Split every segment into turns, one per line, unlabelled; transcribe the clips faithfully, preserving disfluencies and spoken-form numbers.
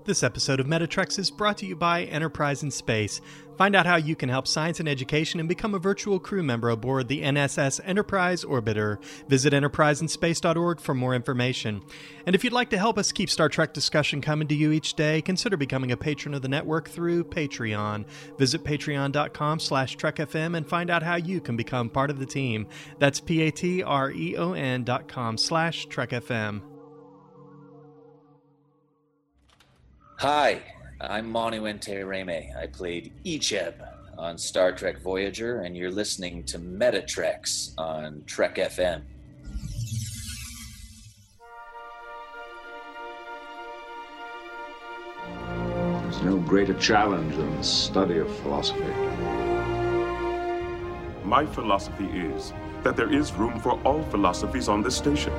This episode of Metatrex is brought to you by Enterprise in Space. Find out how you can help science and education and become a virtual crew member aboard the N S S Enterprise Orbiter. Visit enterprise in space dot org for more information. And if you'd like to help us keep Star Trek discussion coming to you each day, consider becoming a patron of the network through Patreon. Visit patreon.com slash trekfm and find out how you can become part of the team. That's P-A-T-R-E-O-N dot com slash trekfm.
Hi, I'm Manu Ntereme. I played Icheb on Star Trek Voyager, and you're listening to Metatrex on Trek F M.
There's no greater challenge than the study of philosophy.
My philosophy is that there is room for all philosophies on this station.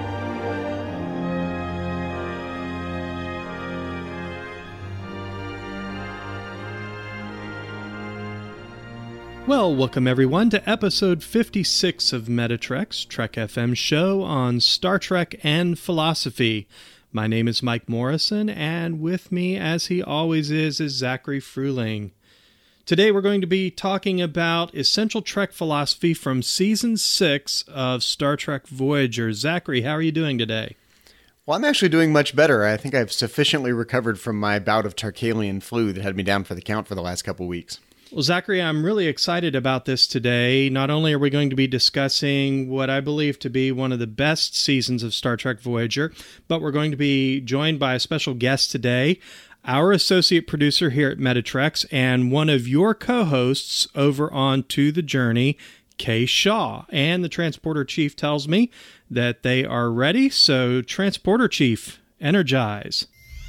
Well, welcome everyone to episode fifty-six of Metatrex, Trek F M's show on Star Trek and philosophy. My name is Mike Morrison, and with me, as he always is, is Zachary Fruling. Today we're going to be talking about essential Trek philosophy from Season six of Star Trek Voyager. Zachary, how are you doing today?
Well, I'm actually doing much better. I think I've sufficiently recovered from my bout of Tarkalian flu that had me down for the count for the last couple weeks.
Well, Zachary, I'm really excited about this today. Not only are we going to be discussing what I believe to be one of the best seasons of Star Trek Voyager, but we're going to be joined by a special guest today, our associate producer here at Metatrex, and one of your co-hosts over on To the Journey, Kay Shaw. And the Transporter Chief tells me that they are ready, so Transporter Chief, energize.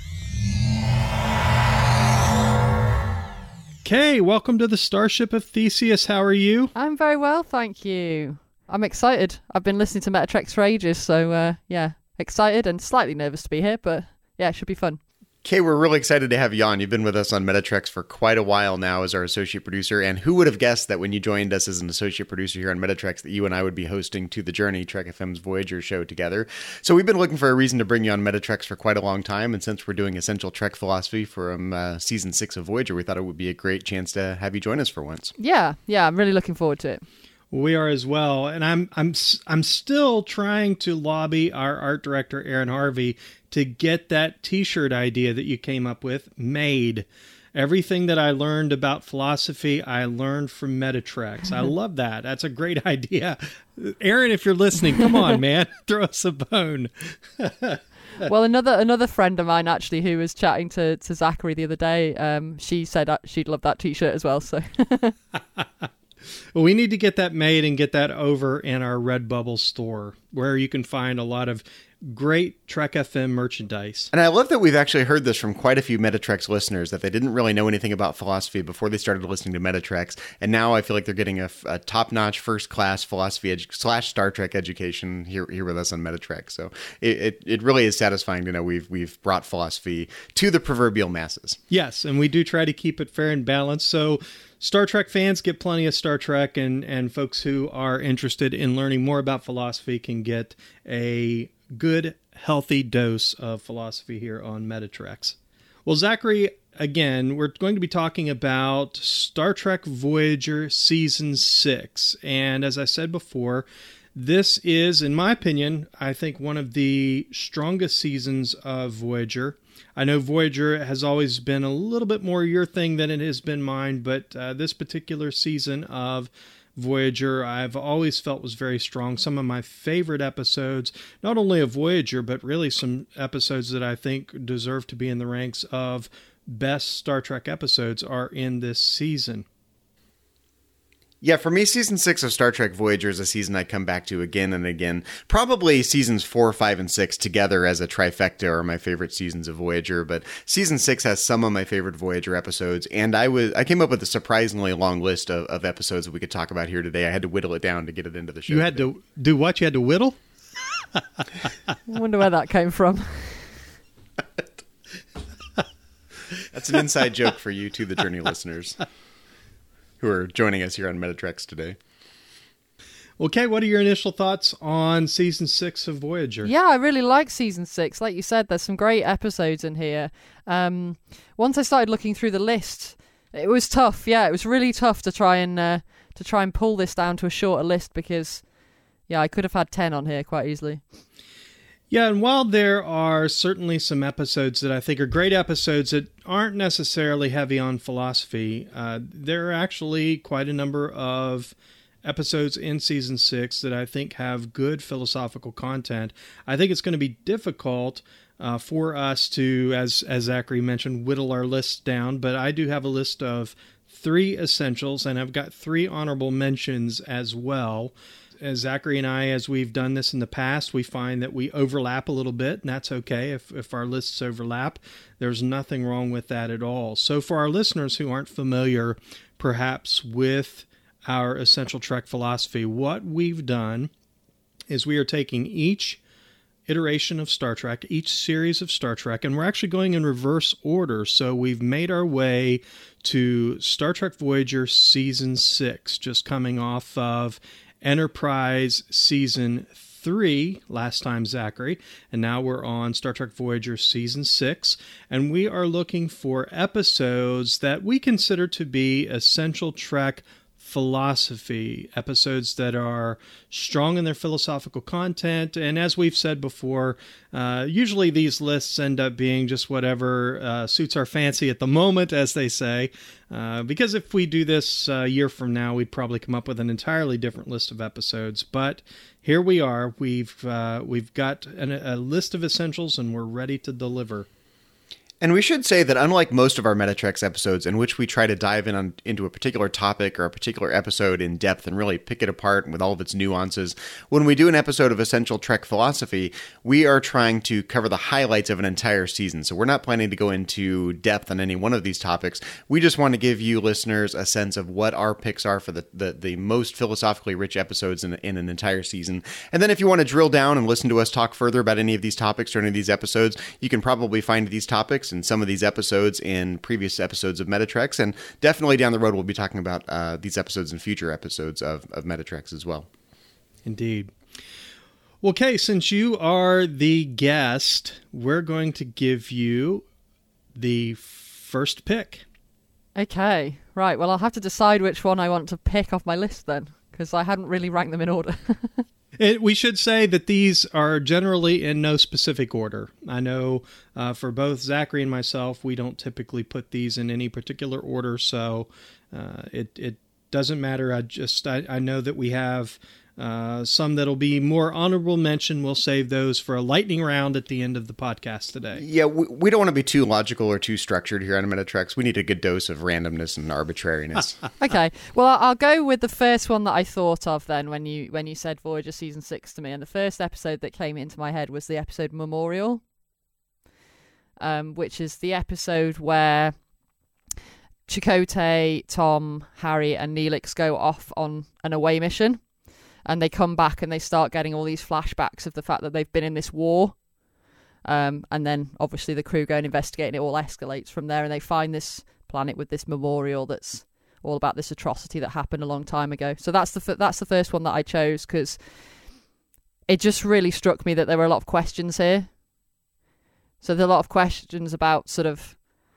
Kay, welcome to the Starship of Theseus. How are you?
I'm very well, thank you. I'm excited. I've been listening to Metatrex for ages, so uh, yeah, excited and slightly nervous to be here, but yeah, it should be fun.
Kay, we're really excited to have you on. You've been with us on Metatrex for quite a while now as our associate producer, and who would have guessed that when you joined us as an associate producer here on Metatrex that you and I would be hosting To the Journey, Trek F M's Voyager show together. So we've been looking for a reason to bring you on Metatrex for quite a long time, and since we're doing Essential Trek Philosophy from uh, Season six of Voyager, we thought it would be a great chance to have you join us for once.
Yeah, yeah, I'm really looking forward to it.
We are as well, and I'm I'm I'm still trying to lobby our art director Aaron Harvey to get that T-shirt idea that you came up with made. Everything that I learned about philosophy, I learned from Metatrex. I love that. That's a great idea. Aaron, if you're listening, come on, man, throw us a bone.
Well, another another friend of mine actually who was chatting to, to Zachary the other day, um, she said uh, she'd love that T-shirt as well. So.
Well, we need to get that made and get that over in our Redbubble store, where you can find a lot of great Trek F M merchandise.
And I love that we've actually heard this from quite a few Metatrex listeners, that they didn't really know anything about philosophy before they started listening to Metatrex, and now I feel like they're getting a, a top-notch, first-class philosophy edu- slash Star Trek education here here with us on Metatrex. So it, it, it really is satisfying to know we've we've brought philosophy to the proverbial masses.
Yes, and we do try to keep it fair and balanced, so Star Trek fans get plenty of Star Trek, and, and folks who are interested in learning more about philosophy can get a good, healthy dose of philosophy here on Metatrex. Well, Zachary, again, we're going to be talking about Star Trek Voyager Season six. And as I said before, this is, in my opinion, I think one of the strongest seasons of Voyager. I know Voyager has always been a little bit more your thing than it has been mine, but uh, this particular season of Voyager I've always felt was very strong. Some of my favorite episodes, not only of Voyager, but really some episodes that I think deserve to be in the ranks of best Star Trek episodes are in this season.
Yeah, for me, Season six of Star Trek Voyager is a season I come back to again and again. Probably Seasons four, five, and six together as a trifecta are my favorite seasons of Voyager, but Season six has some of my favorite Voyager episodes, and I was I came up with a surprisingly long list of, of episodes that we could talk about here today. I had to whittle it down to get it into the show.
You had today. to do what? You had to whittle?
I wonder where that came from.
That's an inside joke for you, To the Journey listeners who are joining us here on Metatrex today.
Okay, what are your initial thoughts on season six of Voyager?
Yeah, I really like season six. Like you said, there's some great episodes in here. Um, once I started looking through the list, it was tough. Yeah, it was really tough to try and uh, to try and pull this down to a shorter list because, yeah, I could have had ten on here quite easily.
Yeah, and while there are certainly some episodes that I think are great episodes that aren't necessarily heavy on philosophy, uh, there are actually quite a number of episodes in season six that I think have good philosophical content. I think it's going to be difficult uh, for us to, as as Zachary mentioned, whittle our list down, but I do have a list of three essentials, and I've got three honorable mentions as well. As Zachary and I, as we've done this in the past, we find that we overlap a little bit, and that's okay. If, if our lists overlap, there's nothing wrong with that at all. So for our listeners who aren't familiar, perhaps, with our Essential Trek philosophy, what we've done is we are taking each iteration of Star Trek, each series of Star Trek, and we're actually going in reverse order. So we've made our way to Star Trek Voyager Season six, just coming off of Enterprise Season three last time, Zachary, and now we're on Star Trek Voyager Season six, and we are looking for episodes that we consider to be Essential Trek philosophy, episodes that are strong in their philosophical content. And as we've said before, uh, usually these lists end up being just whatever uh, suits our fancy at the moment, as they say, uh, because if we do this a year from now, we'd probably come up with an entirely different list of episodes. But here we are. We've uh, we've got an, a list of essentials, and we're ready to deliver.
And we should say that unlike most of our Metatrex episodes in which we try to dive in on, into a particular topic or a particular episode in depth and really pick it apart with all of its nuances, when we do an episode of Essential Trek Philosophy, we are trying to cover the highlights of an entire season. So we're not planning to go into depth on any one of these topics. We just want to give you listeners a sense of what our picks are for the, the, the most philosophically rich episodes in, in an entire season. And then if you want to drill down and listen to us talk further about any of these topics or any of these episodes, you can probably find these topics and some of these episodes in previous episodes of Metatrex, and definitely down the road we'll be talking about uh, these episodes in future episodes of, of Metatrex as well.
Indeed. Okay, since you are the guest, we're going to give you the first pick.
Okay, right. Well, I'll have to decide which one I want to pick off my list then, because I hadn't really ranked them in order.
It, we should say that these are generally in no specific order. I know uh, for both Zachary and myself, we don't typically put these in any particular order, so uh, it it doesn't matter. I just I, I know that we have uh, some that'll be more honorable mention. We'll save those for a lightning round at the end of the podcast today.
Yeah, we, we don't want to be too logical or too structured here on Metatrex. We need a good dose of randomness and arbitrariness.
Okay, well, I'll go with the first one that I thought of then when you when you said Voyager Season six to me, and the first episode that came into my head was the episode Memorial, um, which is the episode where Chakotay, Tom, Harry, and Neelix go off on an away mission. And they come back and they start getting all these flashbacks of the fact that they've been in this war. Um, and then, obviously, the crew go and investigate, and it all escalates from there. And they find this planet with this memorial that's all about this atrocity that happened a long time ago. So that's the f- that's the first one that I chose, because it just really struck me that there were a lot of questions here. So there are a lot of questions about sort of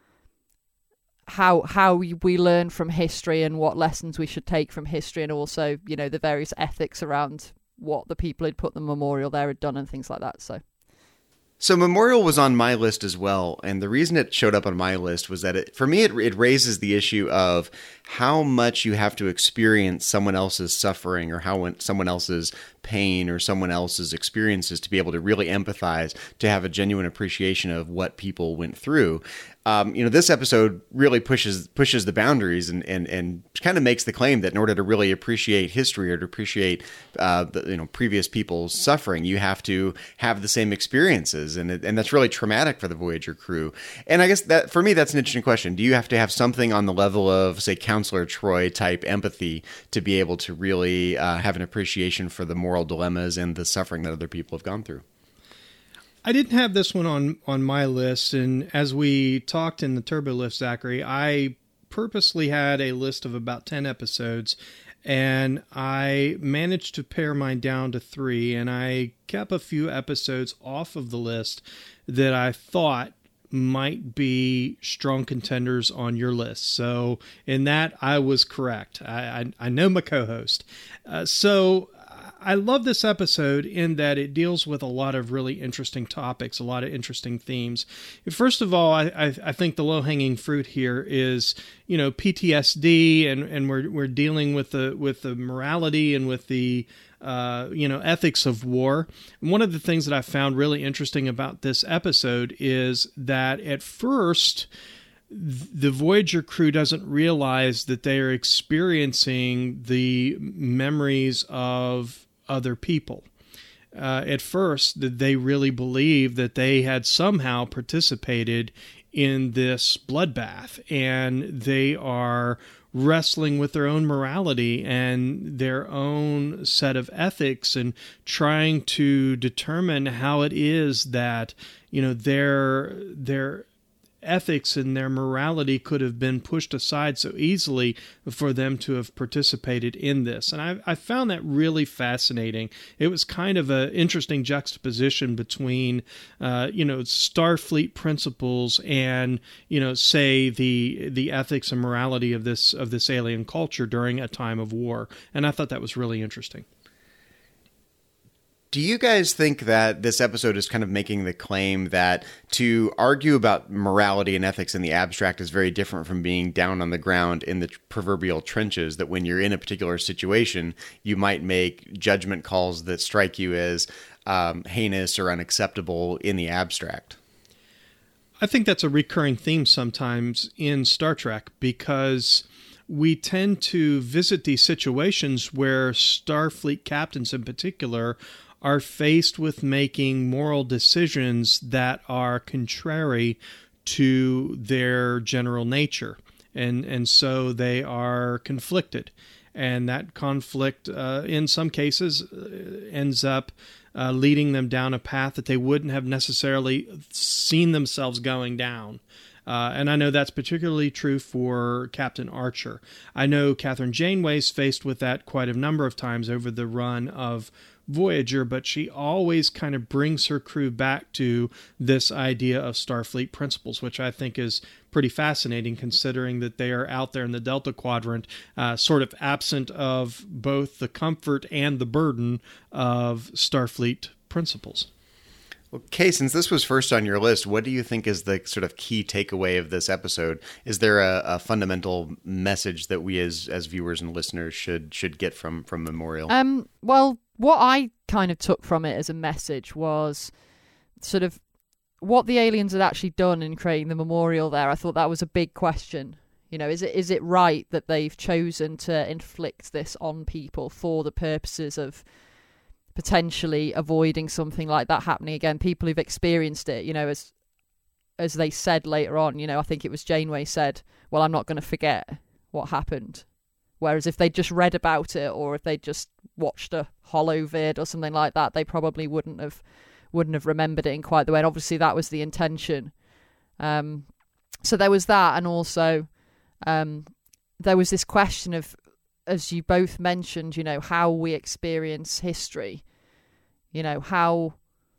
how how we learn from history and what lessons we should take from history, and also, you know, the various ethics around what the people who'd put the memorial there had done and things like that. So
So Memorial was on my list as well, and the reason it showed up on my list was that it, for me, it, it raises the issue of how much you have to experience someone else's suffering or how someone else's pain or someone else's experiences to be able to really empathize, to have a genuine appreciation of what people went through. Um, you know, this episode really pushes pushes the boundaries and, and, and kind of makes the claim that in order to really appreciate history or to appreciate uh, the, you know, previous people's suffering, you have to have the same experiences, and it, and that's really traumatic for the Voyager crew. And I guess that for me, that's an interesting question. Do you have to have something on the level of, say, Counselor Troy type empathy to be able to really uh, have an appreciation for the moral dilemmas and the suffering that other people have gone through?
I didn't have this one on, on my list, and as we talked in the Turbo Lift, Zachary, I purposely had a list of about ten episodes, and I managed to pare mine down to three, and I kept a few episodes off of the list that I thought might be strong contenders on your list. So in that, I was correct. I, I, I know my co-host. Uh, so I love this episode in that it deals with a lot of really interesting topics, a lot of interesting themes. First of all, I, I, I think the low-hanging fruit here is, you know, P T S D, and, and we're we're dealing with the with the morality and with the Uh, you know, ethics of war. And one of the things that I found really interesting about this episode is that at first, th- the Voyager crew doesn't realize that they are experiencing the memories of other people. Uh, at first, that they really believe that they had somehow participated in this bloodbath, and they are wrestling with their own morality and their own set of ethics and trying to determine how it is that, you know, their their ethics and their morality could have been pushed aside so easily for them to have participated in this. And I, I found that really fascinating. It was kind of an interesting juxtaposition between, uh, you know, Starfleet principles and, you know, say the the ethics and morality of this of this alien culture during a time of war. And I thought that was really interesting.
Do you guys think that this episode is kind of making the claim that to argue about morality and ethics in the abstract is very different from being down on the ground in the proverbial trenches, that when you're in a particular situation, you might make judgment calls that strike you as um, heinous or unacceptable in the abstract?
I think that's a recurring theme sometimes in Star Trek, because we tend to visit these situations where Starfleet captains in particular are faced with making moral decisions that are contrary to their general nature. And and so they are conflicted. And that conflict, uh, in some cases, uh, ends up uh, leading them down a path that they wouldn't have necessarily seen themselves going down. Uh, and I know that's particularly true for Captain Archer. I know Catherine Janeway's faced with that quite a number of times over the run of Voyager, but she always kind of brings her crew back to this idea of Starfleet principles, which I think is pretty fascinating, considering that they are out there in the Delta Quadrant, uh, sort of absent of both the comfort and the burden of Starfleet principles.
Well, Kay, since this was first on your list, what do you think is the sort of key takeaway of this episode? Is there a, a fundamental message that we as as viewers and listeners should should get from, from Memorial?
Um, well, what I kind of took from it as a message was sort of what the aliens had actually done in creating the memorial there. I thought that was a big question. You know, is it is it right that they've chosen to inflict this on people for the purposes of potentially avoiding something like that happening again? People who've experienced it, you know, as as they said later on, you know, I think it was Janeway said, well, I'm not going to forget what happened. Whereas if they just read about it, or if they just watched a holo vid or something like that, they probably wouldn't have wouldn't have remembered it in quite the way. And obviously that was the intention. Um, so there was that, and also um, there was this question of, as you both mentioned, you know, how we experience history. You know, how,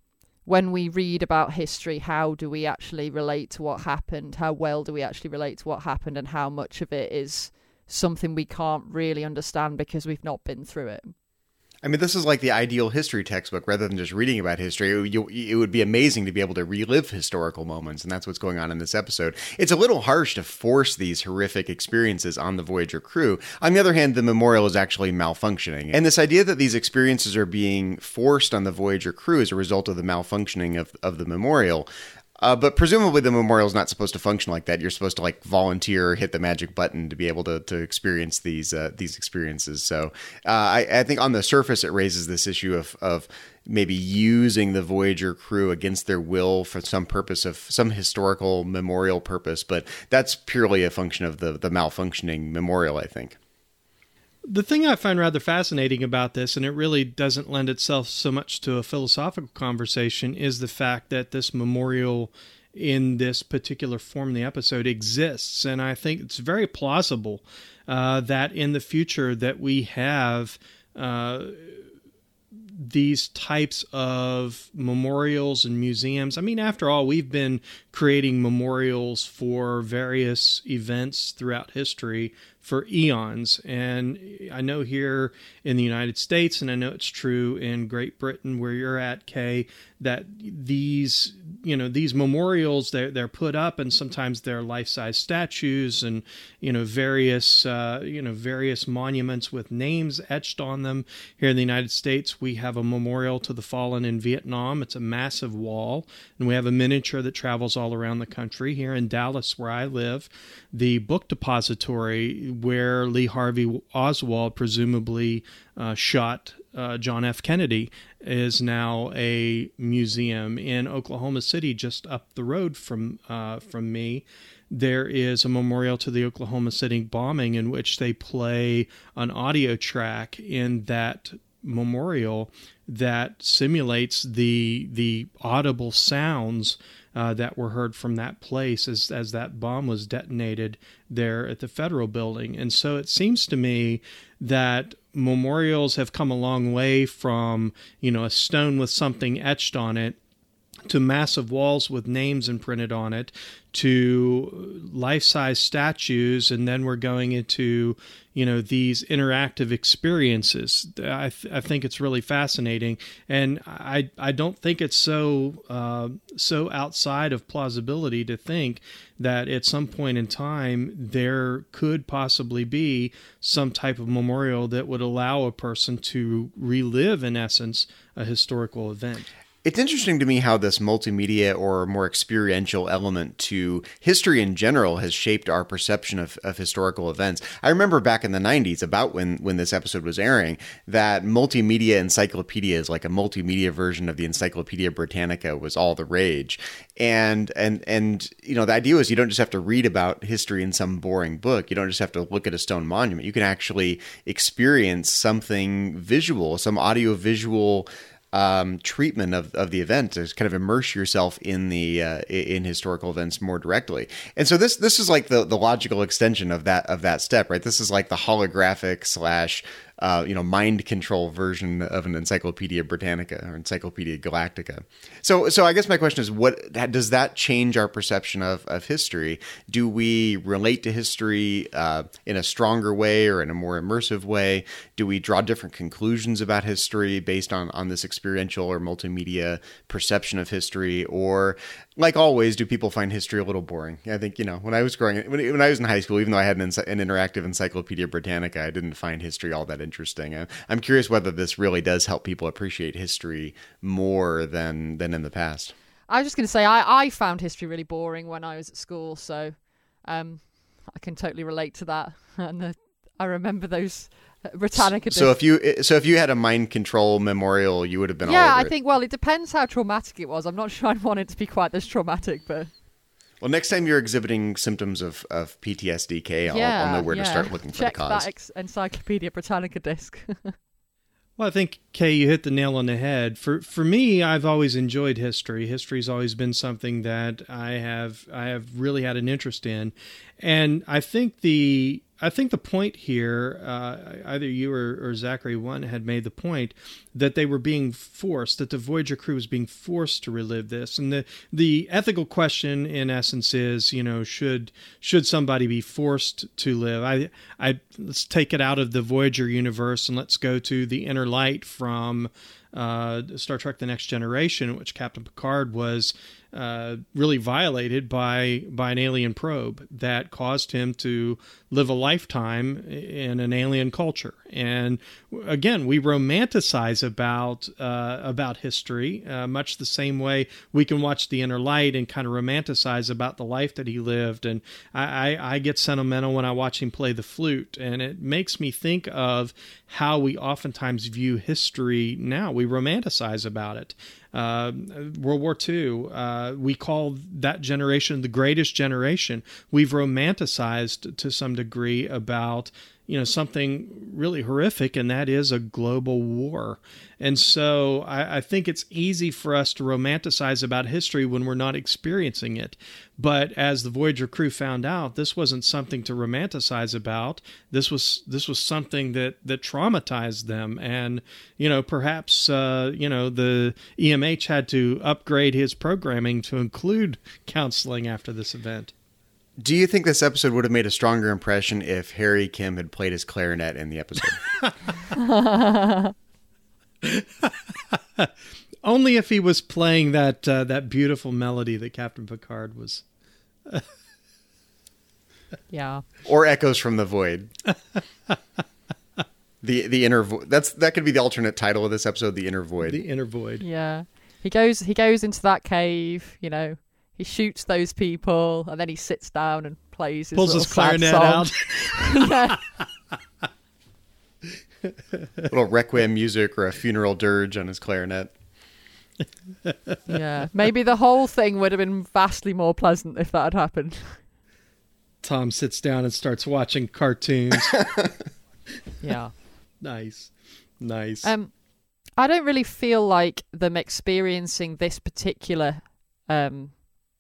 when we read about history, how do we actually relate to what happened? How well do we actually relate to what happened? And how much of it is something we can't really understand because we've not been through it?
I mean, this is like the ideal history textbook. Rather than just reading about history, it, you, it would be amazing to be able to relive historical moments, and that's what's going on in this episode. It's a little harsh to force these horrific experiences on the Voyager crew. On the other hand, the memorial is actually malfunctioning. And this idea that these experiences are being forced on the Voyager crew as a result of the malfunctioning of, of the memorial. Uh, but presumably the memorial is not supposed to function like that. You're supposed to like volunteer or hit the magic button to be able to, to experience these uh, these experiences. So uh, I, I think on the surface it raises this issue of of maybe using the Voyager crew against their will for some purpose of some historical memorial purpose. But that's purely a function of the the malfunctioning memorial, I think.
The thing I find rather fascinating about this, and it really doesn't lend itself so much to a philosophical conversation, is the fact that this memorial in this particular form in the episode exists. And I think it's very plausible uh, that in the future that we have uh, these types of memorials and museums. I mean, after all, we've been creating memorials for various events throughout history for eons. And I know here in the United States, and I know it's true in Great Britain where you're at, Kay, that these, you know, these memorials, they're, they're put up, and sometimes they're life-size statues and, you know, various, uh, you know, various monuments with names etched on them. Here in the United States, we have a memorial to the fallen in Vietnam. It's a massive wall, and we have a miniature that travels all around the country. Here in Dallas, where I live, the book depository where Lee Harvey Oswald presumably uh, shot uh, John F. Kennedy is now a museum. In Oklahoma City, just up the road from uh, from me, there is a memorial to the Oklahoma City bombing in which they play an audio track in that memorial that simulates the the audible sounds uh, that were heard from that place as as that bomb was detonated there at the Federal Building. And so it seems to me that memorials have come a long way from, you know, a stone with something etched on it to massive walls with names imprinted on it, to life-size statues, and then we're going into, you know, these interactive experiences. I, th- I think it's really fascinating, and I I don't think it's so uh, so outside of plausibility to think that at some point in time there could possibly be some type of memorial that would allow a person to relive, in essence, a historical event.
It's interesting to me how this multimedia or more experiential element to history in general has shaped our perception of, of historical events. I remember back in the nineties, about when, when this episode was airing, that multimedia encyclopedias, like a multimedia version of the Encyclopedia Britannica, was all the rage. And, and, and, you know, the idea was you don't just have to read about history in some boring book. You don't just have to look at a stone monument. You can actually experience something visual, some audio-visual Um, treatment of, of the event to kind of immerse yourself in the uh, in historical events more directly. And so this this is like the, the logical extension of that of that step, right? This is like the holographic slash uh, you know mind control version of an Encyclopedia Britannica or Encyclopedia Galactica. So so I guess my question is, what does that change our perception of, of history? Do we relate to history uh, in a stronger way or in a more immersive way? Do we draw different conclusions about history based on, on this experiential or multimedia perception of history? Or, like always, do people find history a little boring? I think, you know, when I was growing when, when I was in high school, even though I had an, an interactive Encyclopedia Britannica, I didn't find history all that interesting. I, I'm curious whether this really does help people appreciate history more than than in the past.
I was just going to say, I, I found history really boring when I was at school, so um, I can totally relate to that. And the, I remember those Britannica.
So if you so if you had a mind control memorial, you would have been
yeah,
all over
I
it.
think. Well, it depends how traumatic it was. I'm not sure I'd want it to be quite this traumatic, but.
Well, next time you're exhibiting symptoms of, of P T S D, K, I'll,
yeah,
I'll know where
yeah.
to start looking for
Check
the cause.
that ex- Encyclopedia Britannica disc.
Well, I think, Kay, you hit the nail on the head. For for me, I've always enjoyed history. History's always been something that I have I have really had an interest in, and I think the I think the point here, uh, either you or, or Zachary one had made the point that they were being forced, that the Voyager crew was being forced to relive this, and the the ethical question, in essence, is, you know, should should somebody be forced to live? I I let's take it out of the Voyager universe and let's go to the Inner Light from uh, Star Trek: The Next Generation, in which Captain Picard was uh, really violated by by an alien probe that caused him to live a lifetime in an alien culture. And again, we romanticize about uh, about history uh, much the same way we can watch The Inner Light and kind of romanticize about the life that he lived. And I, I, I get sentimental when I watch him play the flute, and it makes me think of how we oftentimes view history now. We romanticize about it. Uh, World War Two, uh, we call that generation the greatest generation. We've romanticized to some degree about, you know, something really horrific, and that is a global war. And so I, I think it's easy for us to romanticize about history when we're not experiencing it. But as the Voyager crew found out, this wasn't something to romanticize about. This was this was something that, that traumatized them. And, you know, perhaps, uh, you know, the E M H had to upgrade his programming to include counseling after this event.
Do you think this episode would have made a stronger impression if Harry Kim had played his clarinet in the episode?
Only if he was playing that uh, that beautiful melody that Captain Picard was.
Yeah.
Or Echoes from the Void. the the inner vo- that's that could be the alternate title of this episode, The Inner Void.
The Inner Void.
Yeah. He goes he goes into that cave, you know. He shoots those people, and then he sits down and plays his
Pulls
little
his clarinet
sad song.
out.
Yeah.
Little requiem music or a funeral dirge on his clarinet.
Yeah. Maybe the whole thing would have been vastly more pleasant if that had happened.
Tom sits down and starts watching cartoons.
Yeah.
Nice. Nice.
Um, I don't really feel like them experiencing this particular um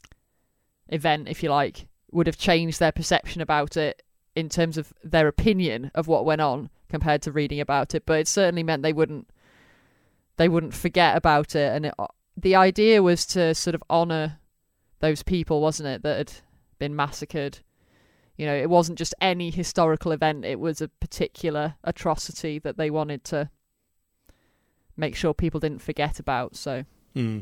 event, if you like, would have changed their perception about it in terms of their opinion of what went on compared to reading about it. But it certainly meant they wouldn't they wouldn't forget about it. And it, the idea was to sort of honour those people, wasn't it, that had been massacred. You know, it wasn't just any historical event. It was a particular atrocity that they wanted to make sure people didn't forget about. So
Mm.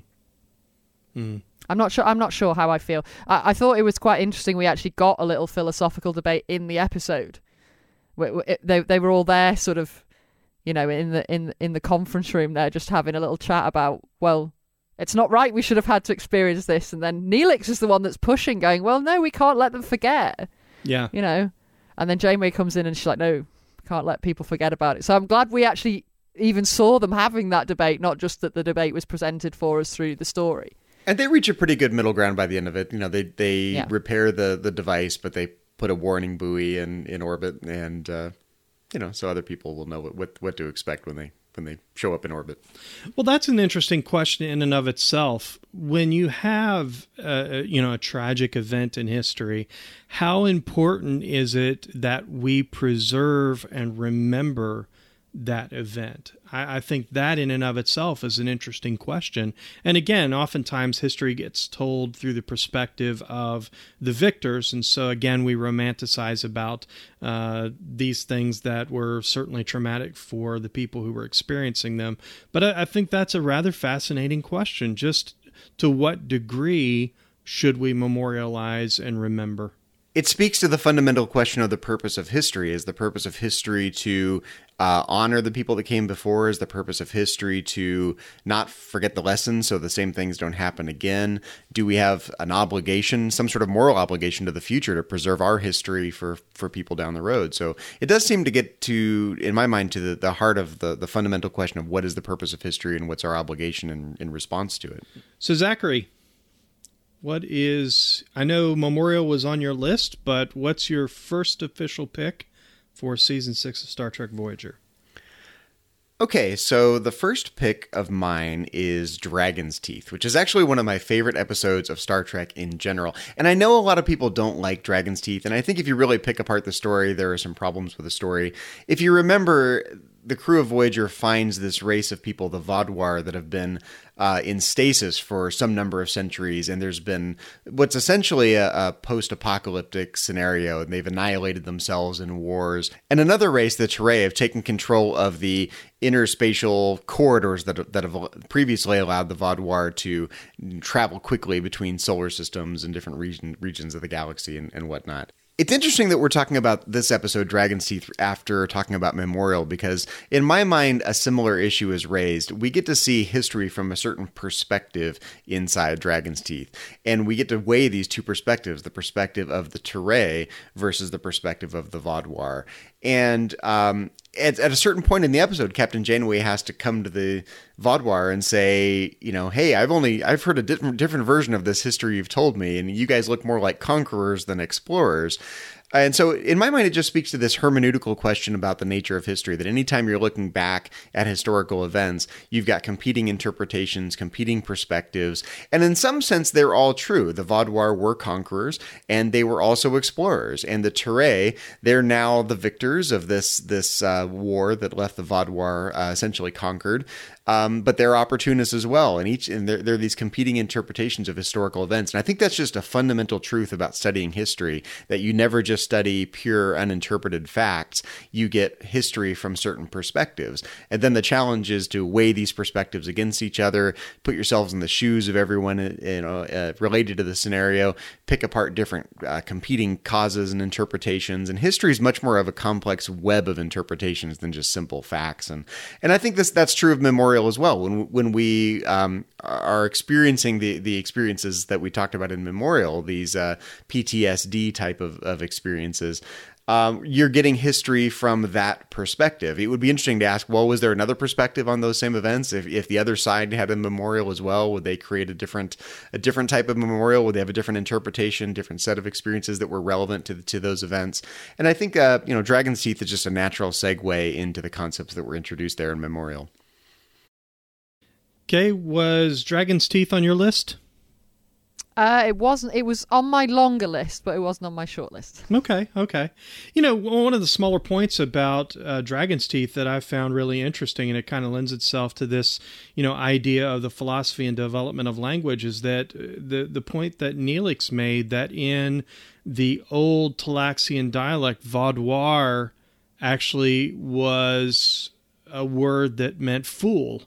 Mm.
I'm not sure. I'm not sure how I feel. I, I thought it was quite interesting. We actually got a little philosophical debate in the episode. We, we, it, they they were all there, sort of, you know, in the in in the conference room there, just having a little chat about, well, it's not right. We should have had to experience this. And then Neelix is the one that's pushing, going, well, no, we can't let them forget.
Yeah.
You know. And then Janeway comes in and she's like, no, we can't let people forget about it. So I'm glad we actually even saw them having that debate, not just that the debate was presented for us through the story.
And they reach a pretty good middle ground by the end of it. You know, they they
Yeah.
repair the, the device, but they put a warning buoy in, in orbit, and uh, you know, so other people will know what, what what to expect when they when they show up in orbit.
Well, that's an interesting question in and of itself. When you have, uh, you know, a tragic event in history, how important is it that we preserve and remember that event? I, I think that in and of itself is an interesting question. And again, oftentimes history gets told through the perspective of the victors. And so again, we romanticize about uh, these things that were certainly traumatic for the people who were experiencing them. But I, I think that's a rather fascinating question. Just to what degree should we memorialize and remember?
It speaks to the fundamental question of the purpose of history. Is the purpose of history to uh, honor the people that came before? Is the purpose of history to not forget the lessons so the same things don't happen again? Do we have an obligation, some sort of moral obligation to the future to preserve our history for, for people down the road? So it does seem to get to, in my mind, to the, the heart of the, the fundamental question of what is the purpose of history and what's our obligation in, in response to it.
So Zachary, what is, I know Memorial was on your list, but what's your first official pick for season six of Star Trek Voyager?
Okay, so the first pick of mine is Dragon's Teeth, which is actually one of my favorite episodes of Star Trek in general. And I know a lot of people don't like Dragon's Teeth, and I think if you really pick apart the story, there are some problems with the story. If you remember, the crew of Voyager finds this race of people, the Vaadwaur, that have been uh, in stasis for some number of centuries, and there's been what's essentially a, a post-apocalyptic scenario, and they've annihilated themselves in wars. And another race, the Terrae, have taken control of the interspatial corridors that that have previously allowed the Vaadwaur to travel quickly between solar systems and different region, regions of the galaxy and, and whatnot. It's interesting that we're talking about this episode, Dragon's Teeth, after talking about Memorial, because in my mind, a similar issue is raised. We get to see history from a certain perspective inside Dragon's Teeth, and we get to weigh these two perspectives, the perspective of the Terrae versus the perspective of the Vaadwaur. And um, at, at a certain point in the episode, Captain Janeway has to come to the Vaadwaur and say, you know, hey, I've only I've heard a different different version of this history you've told me, and you guys look more like conquerors than explorers. And so in my mind, it just speaks to this hermeneutical question about the nature of history, that anytime you're looking back at historical events, you've got competing interpretations, competing perspectives, and in some sense, they're all true. The Vaudois were conquerors, and they were also explorers. And the Tuareg, they're now the victors of this, this uh, war that left the Vaudois uh, essentially conquered. Um, but they're opportunists as well, and each and there, there are these competing interpretations of historical events, and I think that's just a fundamental truth about studying history, that you never just study pure uninterpreted facts. You get history from certain perspectives, and then the challenge is to weigh these perspectives against each other, put yourselves in the shoes of everyone, you know, uh, related to the scenario, pick apart different uh, competing causes and interpretations. And history is much more of a complex web of interpretations than just simple facts, and and I think this that's true of Memorial as well. When when we um, are experiencing the, the experiences that we talked about in Memorial, these uh, P T S D type of, of experiences, um, you're getting history from that perspective. It would be interesting to ask, well, was there another perspective on those same events? If if the other side had a memorial as well, would they create a different a different type of memorial? Would they have a different interpretation, different set of experiences that were relevant to to those events? And I think uh, you know, Dragon's Teeth is just a natural segue into the concepts that were introduced there in Memorial.
Okay, was Dragon's Teeth on your list?
Uh, it wasn't. It was on my longer list, but it wasn't on my short list.
Okay, okay. You know, one of the smaller points about uh, Dragon's Teeth that I found really interesting, and it kind of lends itself to this, you know, idea of the philosophy and development of language, is that the the point that Neelix made, that in the old Talaxian dialect, Vaudois actually was a word that meant fool.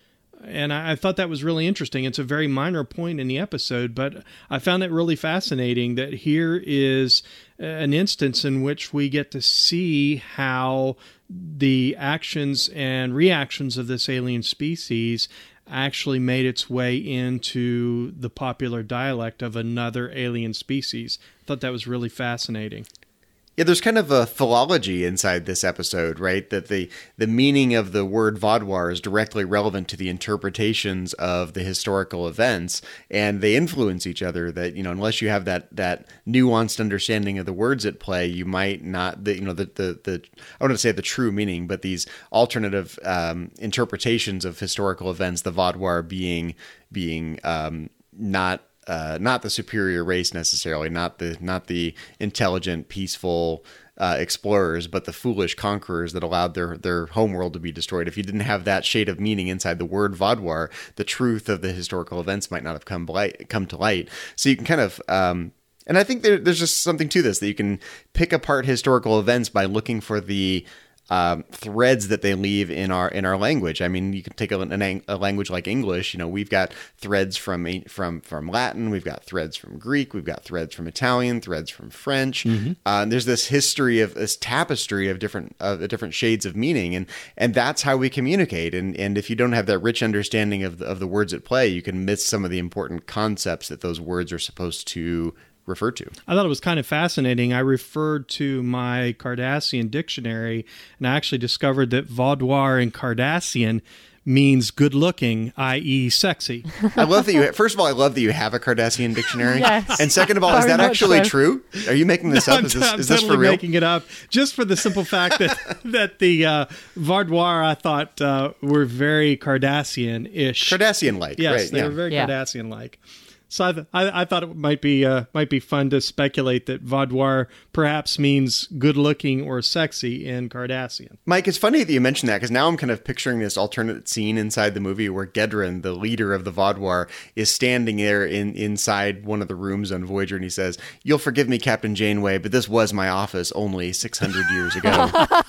And I, I thought that was really interesting. It's a very minor point in the episode, but I found it really fascinating that here is an instance in which we get to see how the actions and reactions of this alien species actually made its way into the popular dialect of another alien species. I thought that was really fascinating.
Yeah, there's kind of a philology inside this episode, right? That the, the meaning of the word Vaudois is directly relevant to the interpretations of the historical events, and they influence each other. That, you know, unless you have that that nuanced understanding of the words at play, you might not, the, you know, the, the, the I wouldn't say the true meaning, but these alternative um, interpretations of historical events, the Vaudois being, being um, not... Uh, not the superior race necessarily, not the not the intelligent, peaceful uh, explorers, but the foolish conquerors that allowed their their homeworld to be destroyed. If you didn't have that shade of meaning inside the word Vaudois, the truth of the historical events might not have come light, come to light. So you can kind of, um, and I think there, there's just something to this, that you can pick apart historical events by looking for the Um, threads that they leave in our in our language. I mean, you can take a, an, a language like English. You know, we've got threads from from from Latin, we've got threads from Greek, we've got threads from Italian, threads from French. Mm-hmm. Uh, there's this history of this tapestry of different of different shades of meaning, and and that's how we communicate. And and if you don't have that rich understanding of the, of the words at play, you can miss some of the important concepts that those words are supposed to refer to.
I thought it was kind of fascinating. I referred to my Cardassian dictionary, and I actually discovered that Vaudois in Cardassian means good looking, that is sexy.
I love that you, first of all, I love that you have a Cardassian dictionary.
Yes.
And second of all, is
Very
that actually
so.
true? Are you making this
No,
up?
I'm,
Is this,
I'm
is this
totally
for real?
making it up, just for the simple fact that that the uh, Vaudois, I thought, uh, were very Cardassian-ish.
Cardassian-like,
Yes,
right?
they
Yeah.
were very
Yeah.
Cardassian-like. So I, th- I, I thought it might be uh, might be fun to speculate that Vaudois perhaps means good-looking or sexy in Cardassian.
Mike, it's funny that you mentioned that, because now I'm kind of picturing this alternate scene inside the movie where Gedrin, the leader of the Vaudois, is standing there in inside one of the rooms on Voyager, and he says, "You'll forgive me, Captain Janeway, but this was my office only six hundred years ago."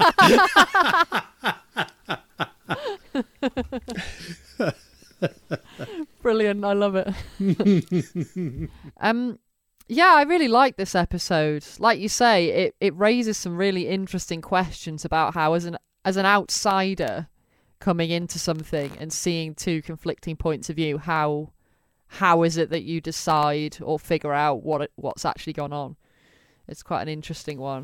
Brilliant. I love it. um, yeah, I really like this episode. Like you say, it, it raises some really interesting questions about how, as an as an outsider coming into something and seeing two conflicting points of view, how how is it that you decide or figure out what it, what's actually gone on? It's quite an interesting one.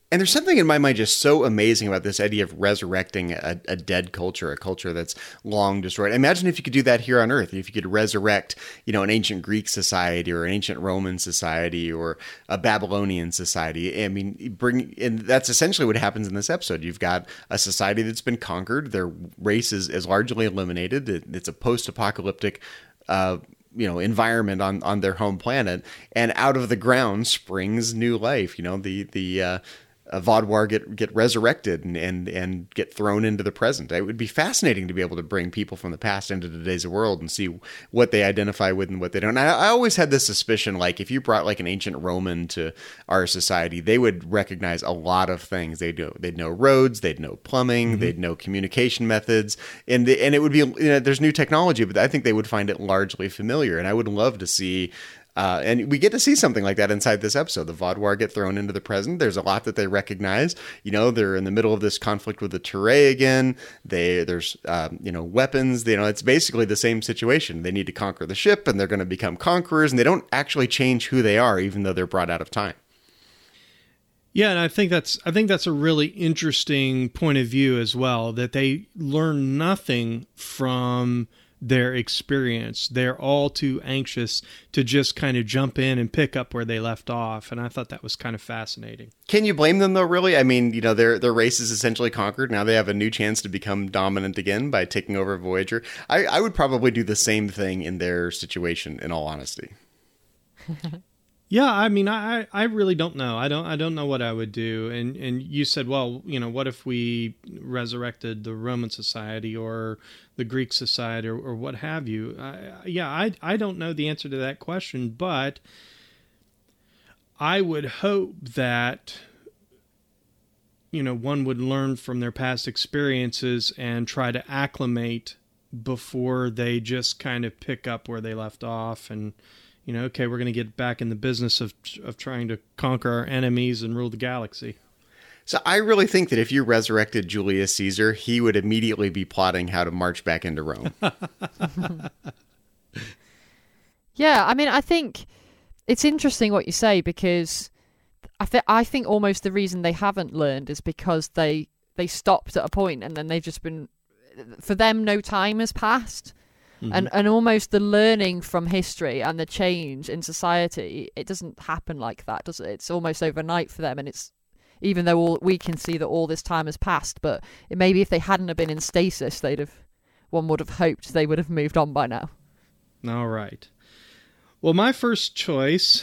And there's something in my mind just so amazing about this idea of resurrecting a, a dead culture, a culture that's long destroyed. Imagine if you could do that here on Earth, if you could resurrect, you know, an ancient Greek society or an ancient Roman society or a Babylonian society. I mean, bring, and that's essentially what happens in this episode. You've got a society that's been conquered. Their race is, is largely eliminated. It, it's a post-apocalyptic uh you know, environment on, on their home planet, and out of the ground springs new life. You know, the, the, uh, uh, Vodwar get, get resurrected and, and, and get thrown into the present. It would be fascinating to be able to bring people from the past into today's world and see what they identify with and what they don't. And I, I always had this suspicion, like if you brought like an ancient Roman to our society, they would recognize a lot of things. They'd know, they'd know roads, they'd know plumbing, mm-hmm. they'd know communication methods, and the, and it would be, you know, there's new technology, but I think they would find it largely familiar. And I would love to see Uh, and we get to see something like that inside this episode. The Vodwar get thrown into the present. There's a lot that they recognize. You know, they're in the middle of this conflict with the Turay again. They there's um, you know, weapons. You know, it's basically the same situation. They need to conquer the ship, and they're going to become conquerors, and they don't actually change who they are, even though they're brought out of time.
Yeah, and I think that's I think that's a really interesting point of view as well. That they learn nothing from their experience. They're all too anxious to just kind of jump in and pick up where they left off. And I thought that was kind of fascinating.
Can you blame them though, really? I mean, you know, their their race is essentially conquered. Now they have a new chance to become dominant again by taking over Voyager. I, I would probably do the same thing in their situation, in all honesty.
Yeah, I mean, I, I really don't know. I don't I don't know what I would do. And and you said, well, you know, what if we resurrected the Roman society or the Greek society or, or what have you? I, yeah, I I don't know the answer to that question, but I would hope that, you know, one would learn from their past experiences and try to acclimate before they just kind of pick up where they left off and, you know, okay, we're going to get back in the business of of trying to conquer our enemies and rule the galaxy.
So I really think that if you resurrected Julius Caesar, he would immediately be plotting how to march back into Rome.
Yeah, I mean, I think it's interesting what you say, because I, th- I think almost the reason they haven't learned is because they they stopped at a point and then they've just been, for them, no time has passed. Mm-hmm. And and almost the learning from history and the change in society, it doesn't happen like that, does it? It's almost overnight for them, and it's, even though all, we can see that all this time has passed, but it, maybe if they hadn't have been in stasis, they'd have, one would have hoped they would have moved on by now.
All right. Well, my first choice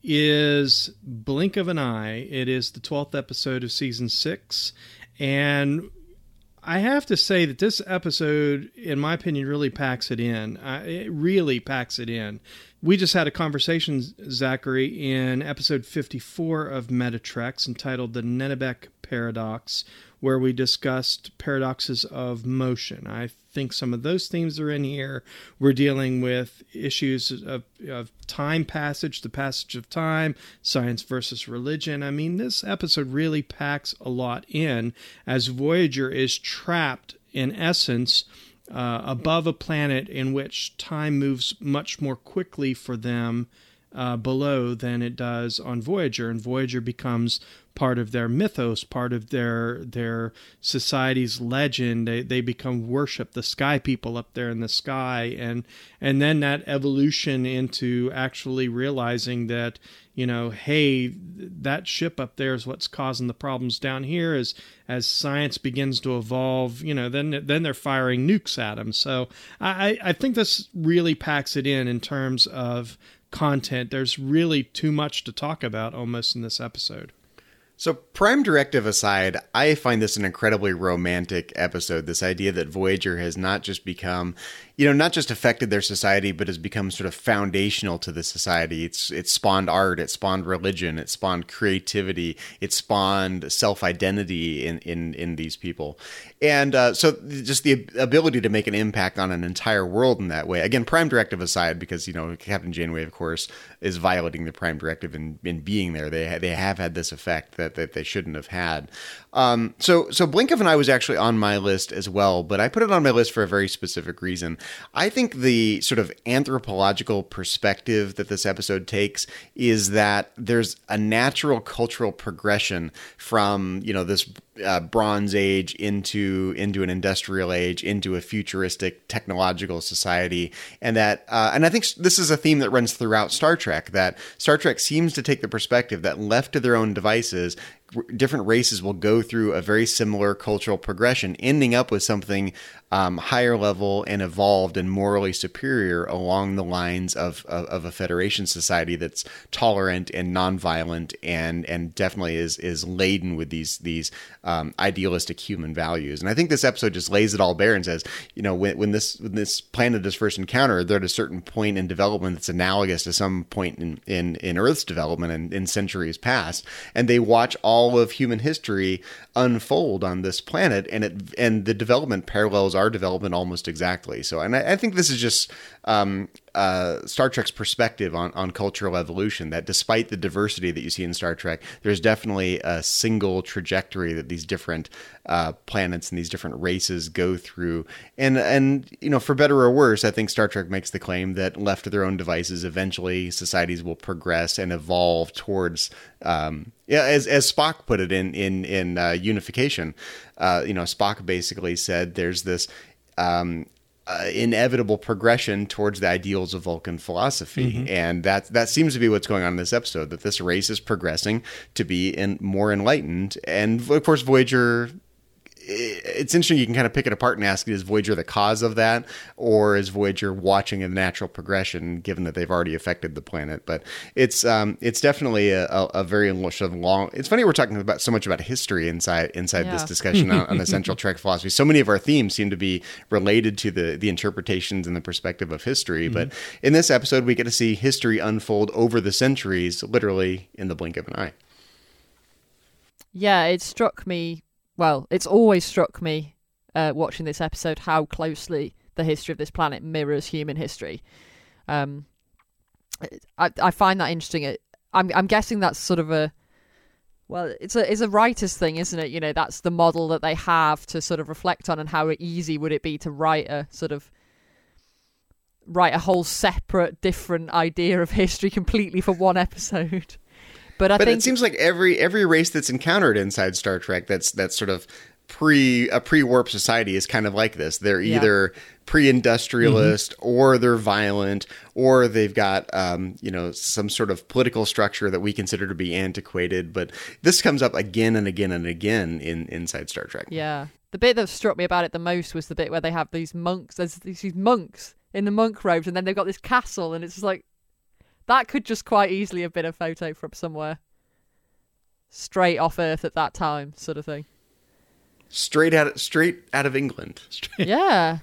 is Blink of an Eye. It is the twelfth episode of season six, and I have to say that this episode, in my opinion, really packs it in. Uh, it really packs it in. We just had a conversation, Zachary, in episode fifty-four of Metatreks entitled The Nenebek Paradox, where we discussed paradoxes of motion. I think some of those themes are in here. We're dealing with issues of, of time passage, the passage of time, science versus religion. I mean, this episode really packs a lot in as Voyager is trapped, in essence, uh, above a planet in which time moves much more quickly for them uh, below than it does on Voyager. And Voyager becomes part of their mythos, part of their their society's legend. They they become worship, the sky people up there in the sky, and and then that evolution into actually realizing that, you know, hey, that ship up there is what's causing the problems down here. As as science begins to evolve, you know, then then they're firing nukes at them. So I I think this really packs it in in terms of content. There's really too much to talk about almost in this episode.
So Prime Directive aside, I find this an incredibly romantic episode. This idea that Voyager has not just become, you know, not just affected their society, but has become sort of foundational to the society. It's it's spawned art, it spawned religion, it spawned creativity, it spawned self-identity in, in, in these people. And uh, so just the ability to make an impact on an entire world in that way. Again, Prime Directive aside, because, you know, Captain Janeway, of course, is violating the Prime Directive in, in being there. They, ha- they have had this effect that, that they shouldn't have had. Um, so, so Blink of an Eye was actually on my list as well, but I put it on my list for a very specific reason. I think the sort of anthropological perspective that this episode takes is that there's a natural cultural progression from, you know, this uh, Bronze Age into into an industrial age, into a futuristic technological society, and that uh, and I think this is a theme that runs throughout Star Trek. That Star Trek seems to take the perspective that left to their own devices, different races will go through a very similar cultural progression, ending up with something um, higher level and evolved and morally superior along the lines of, of, of a Federation society that's tolerant and nonviolent and and definitely is is laden with these these um, idealistic human values. And I think this episode just lays it all bare and says, you know, when, when this when this planet is first encountered, they're at a certain point in development that's analogous to some point in in, in Earth's development in, in centuries past, and they watch all all of human history unfold on this planet, and it and the development parallels our development almost exactly. So, and I, I think this is just um, uh, Star Trek's perspective on, on cultural evolution, that despite the diversity that you see in Star Trek, there's definitely a single trajectory that these different uh, planets and these different races go through. And, and, you know, for better or worse, I think Star Trek makes the claim that left to their own devices, eventually societies will progress and evolve towards, um, yeah, as, as Spock put it in, in, in uh, Unification, uh, you know, Spock basically said there's this, um, Uh, inevitable progression towards the ideals of Vulcan philosophy. Mm-hmm. And that that seems to be what's going on in this episode, that this race is progressing to be in, more enlightened. And of course, Voyager, it's interesting, you can kind of pick it apart and ask, is Voyager the cause of that? Or is Voyager watching a natural progression, given that they've already affected the planet? But it's um, it's definitely a, a, a very sort of long... It's funny we're talking about so much about history inside inside yeah. this discussion on, on essential Trek philosophy. So many of our themes seem to be related to the, the interpretations and the perspective of history. Mm-hmm. But in this episode, we get to see history unfold over the centuries, literally in the blink of an eye.
Yeah, it struck me... Well, it's always struck me uh, watching this episode how closely the history of this planet mirrors human history. Um, I, I find that interesting. It, I'm I'm guessing that's sort of a well, it's a it's a writer's thing, isn't it? You know, that's the model that they have to sort of reflect on, and how easy would it be to write a sort of write a whole separate, different idea of history completely for one episode. But, I
but
think
it seems like every every race that's encountered inside Star Trek that's that's sort of pre a pre-warp society is kind of like this. They're
yeah.
either pre-industrialist mm-hmm. or they're violent, or they've got um, you know, some sort of political structure that we consider to be antiquated. But this comes up again and again and again in inside Star Trek.
Yeah. The bit that struck me about it the most was the bit where they have these monks. There's these monks in the monk robes, and then they've got this castle, and it's just like, that could just quite easily have been a photo from somewhere straight off Earth at that time, sort of thing.
Straight out, straight out of England.
Yeah,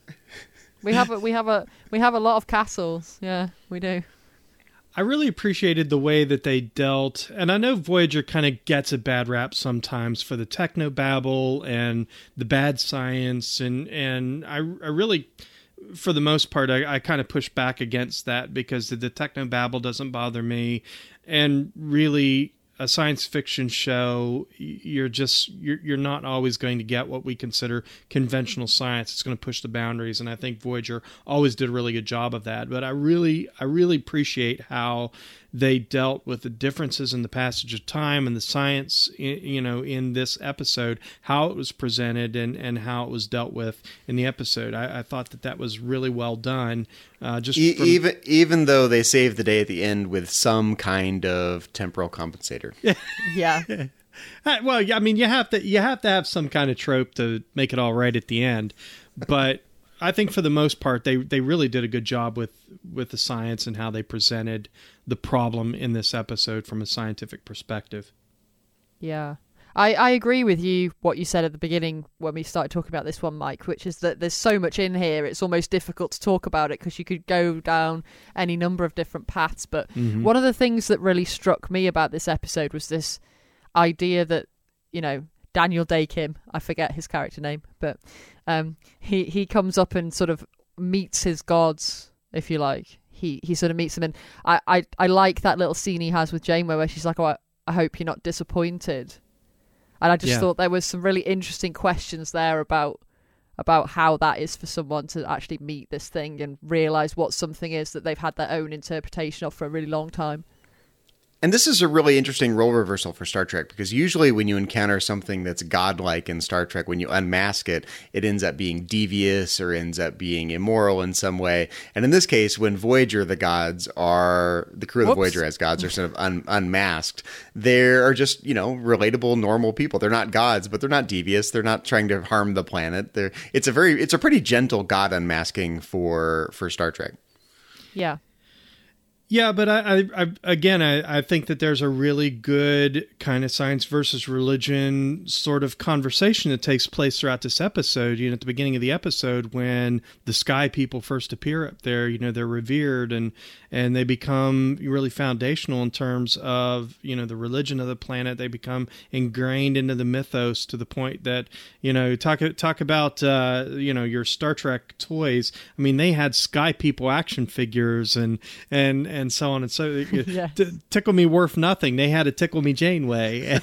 we have a, we have a we have a lot of castles. Yeah, we do.
I really appreciated the way that they dealt, and I know Voyager kind of gets a bad rap sometimes for the technobabble and the bad science, and and I I really. For the most part, I, I kind of push back against that, because the, the technobabble doesn't bother me. And really, a science fiction show, you're just you're you're not always going to get what we consider conventional science. It's going to push the boundaries, and I think Voyager always did a really good job of that. But I really I really appreciate how they dealt with the differences in the passage of time and the science, you know, in this episode, how it was presented and, and how it was dealt with in the episode. I, I thought that that was really well done. Uh, just
e-
from...
even even though they saved the day at the end with some kind of temporal compensator.
Yeah.
Well, I mean, you have to you have to have some kind of trope to make it all right at the end, but I think for the most part, they, they really did a good job with, with the science and how they presented the problem in this episode from a scientific perspective.
Yeah. I, I agree with you, what you said at the beginning when we started talking about this one, Mike, which is that there's so much in here, it's almost difficult to talk about it because you could go down any number of different paths. But mm-hmm. one of the things that really struck me about this episode was this idea that, you know, Daniel Day-Kim, I forget his character name, but um, he, he comes up and sort of meets his gods, if you like. He he sort of meets them, and I, I, I like that little scene he has with Janeway where she's like, oh, I, I hope you're not disappointed. And I just yeah. thought there was some really interesting questions there about about how that is for someone to actually meet this thing and realize what something is that they've had their own interpretation of for a really long time.
And this is a really interesting role reversal for Star Trek, because usually when you encounter something that's godlike in Star Trek, when you unmask it, it ends up being devious or ends up being immoral in some way. And in this case, when Voyager, the gods are, the crew of the Voyager as gods are sort of un, unmasked, they are just, you know, relatable, normal people. They're not gods, but they're not devious. They're not trying to harm the planet. They're, it's a very, it's a pretty gentle god unmasking for, for Star Trek.
Yeah.
Yeah, but I, I, I again, I, I think that there's a really good kind of science versus religion sort of conversation that takes place throughout this episode. You know, at the beginning of the episode, when the Sky People first appear up there, you know, they're revered and and they become really foundational in terms of, you know, the religion of the planet. They become ingrained into the mythos to the point that, you know, talk talk about uh, you know, your Star Trek toys. I mean, they had Sky People action figures and and and and so on and so yes. t- Tickle Me Worth Nothing. They had a Tickle Me Janeway.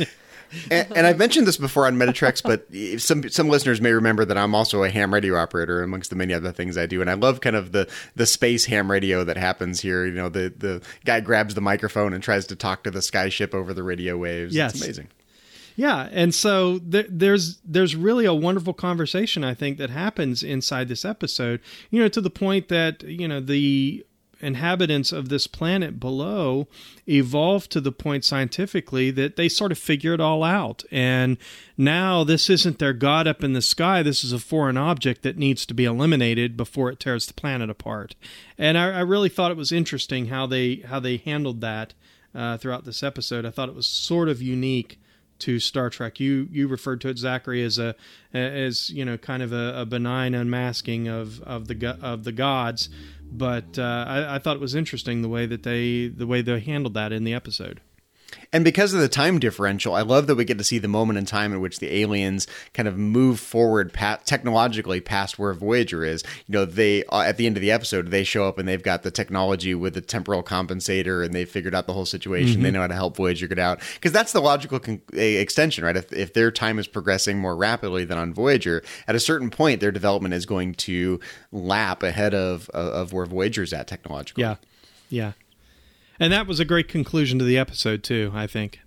and, and I've mentioned this before on Metatrex, but some some listeners may remember that I'm also a ham radio operator amongst the many other things I do, and I love kind of the the space ham radio that happens here. You know, the the guy grabs the microphone and tries to talk to the sky ship over the radio waves.
Yes.
It's amazing.
Yeah, and so there, there's there's really a wonderful conversation, I think, that happens inside this episode. You know, to the point that, you know, the inhabitants of this planet below evolved to the point scientifically that they sort of figure it all out. And now this isn't their god up in the sky. This is a foreign object that needs to be eliminated before it tears the planet apart. And I, I really thought it was interesting how they how they handled that uh, throughout this episode. I thought it was sort of unique to Star Trek. You you referred to it, Zachary, as a as you know, kind of a, a benign unmasking of of the of the gods. But uh, I, I thought it was interesting the way that they the way they handled that in the episode.
And because of the time differential, I love that we get to see the moment in time in which the aliens kind of move forward pa- technologically past where Voyager is. You know, they uh, at the end of the episode, they show up and they've got the technology with the temporal compensator, and they've figured out the whole situation. Mm-hmm. They know how to help Voyager get out, because that's the logical con- extension, right? If, if their time is progressing more rapidly than on Voyager, at a certain point, their development is going to lap ahead of of where Voyager's at technologically.
Yeah, yeah. And that was a great conclusion to the episode too, I think.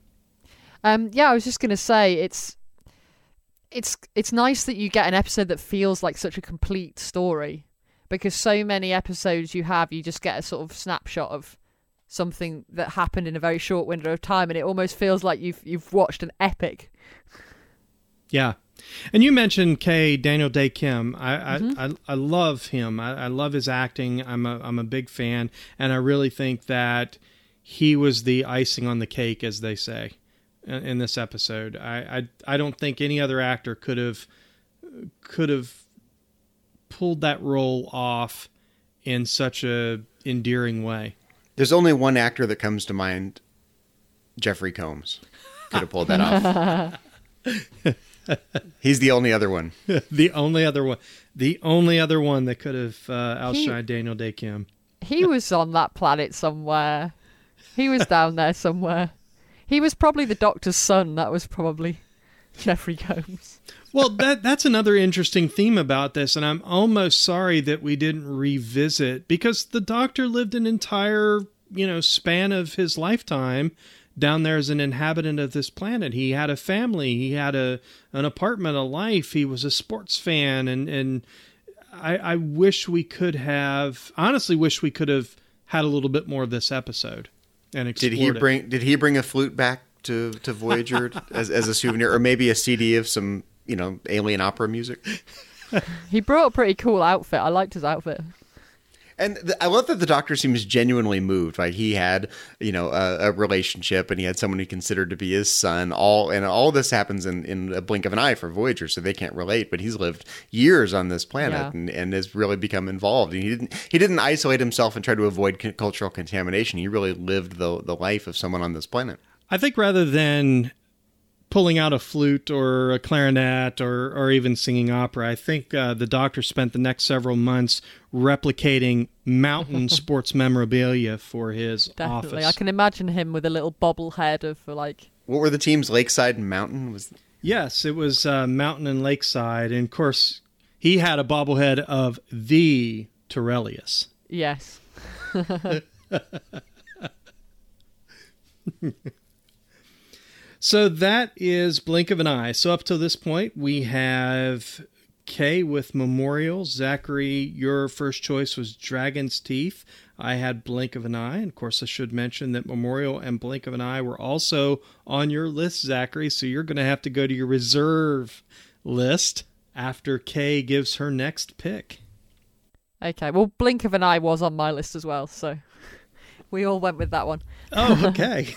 Um, yeah, I was just going to say it's it's it's nice that you get an episode that feels like such a complete story, because so many episodes you have, you just get a sort of snapshot of something that happened in a very short window of time, and it almost feels like you've you've watched an epic.
Yeah. And you mentioned K. Daniel Dae Kim. I,
mm-hmm.
I, I I love him. I, I love his acting. I'm a I'm a big fan, and I really think that he was the icing on the cake, as they say, in, in this episode. I, I I don't think any other actor could have could have pulled that role off in such a endearing way.
There's only one actor that comes to mind: Jeffrey Combs could have pulled that off. He's the only other one.
the only other one. The only other one that could have uh, outshined he, Daniel Dae Kim.
He was on that planet somewhere. He was down there somewhere. He was probably the Doctor's son. That was probably Jeffrey Combs.
Well, that that's another interesting theme about this, and I'm almost sorry that we didn't revisit, because the Doctor lived an entire, you know, span of his lifetime down there as an inhabitant of this planet. He had a family, he had a an apartment, a life, he was a sports fan, and and I, I wish we could have honestly wish we could have had a little bit more of this episode and explored
Did he
it.
bring did he bring a flute back to, to Voyager as as a souvenir, or maybe a C D of some, you know, alien opera music?
He brought a pretty cool outfit. I liked his outfit.
And the, I love that the Doctor seems genuinely moved. Like, he had, you know, a, a relationship, and he had someone he considered to be his son. All and all this happens in, in a blink of an eye for Voyager, so they can't relate. But he's lived years on this planet, yeah. and, and has really become involved. And he didn't he didn't isolate himself and try to avoid c- cultural contamination. He really lived the the life of someone on this planet.
I think rather than pulling out a flute or a clarinet or, or even singing opera, I think uh, the Doctor spent the next several months replicating mountain sports memorabilia for his
Definitely.
office.
I can imagine him with a little bobblehead of, like...
What were the teams? Lakeside and Mountain? Was
Yes, it was uh, Mountain and Lakeside. And, of course, he had a bobblehead of the Torelius.
Yes.
So that is Blink of an Eye. So up to this point, we have Kay with Memorial. Zachary, your first choice was Dragon's Teeth. I had Blink of an Eye. And of course, I should mention that Memorial and Blink of an Eye were also on your list, Zachary. So you're going to have to go to your reserve list after Kay gives her next pick.
Okay, well, Blink of an Eye was on my list as well, so we all went with that one.
Oh, okay.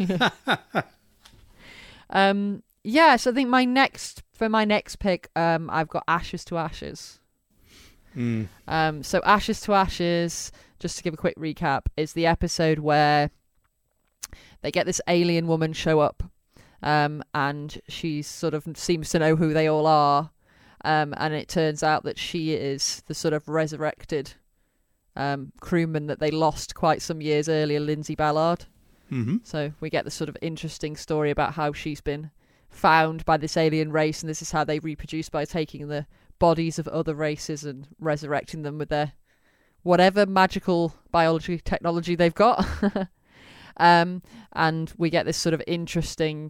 um, yeah, so I think my next, for my next pick, um, I've got Ashes to Ashes.
Mm.
Um, so Ashes to Ashes, just to give a quick recap, is the episode where they get this alien woman show up, um, and she sort of seems to know who they all are. Um, and it turns out that she is the sort of resurrected um, crewman that they lost quite some years earlier, Lindsay Ballard.
Mm-hmm.
So we get this sort of interesting story about how she's been found by this alien race, and this is how they reproduce by taking the bodies of other races and resurrecting them with their whatever magical biology technology they've got. um, and we get this sort of interesting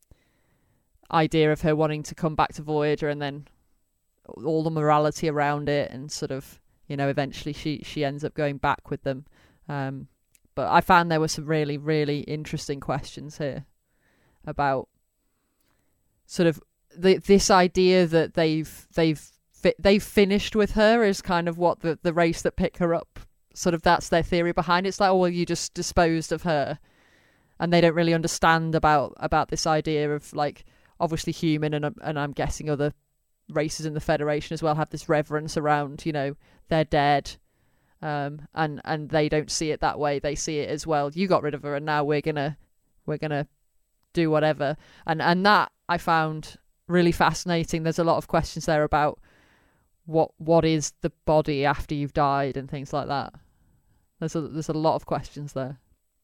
idea of her wanting to come back to Voyager, and then all the morality around it, and sort of, you know, eventually she she ends up going back with them. Um, but I found there were some really, really interesting questions here about sort of the, this idea that they've they've fi- they've finished with her is kind of what the, the race that pick her up, sort of that's their theory behind it. It's like, oh, well, you just disposed of her, and they don't really understand about about this idea of, like, obviously human and and I'm guessing other races in the Federation as well have this reverence around, you know, they're dead, um and and they don't see it that way. They see it as, well, you got rid of her and now we're gonna we're gonna do whatever, and and that I found really fascinating. There's a lot of questions there about what what is the body after you've died and things like that. There's a there's a lot of questions there.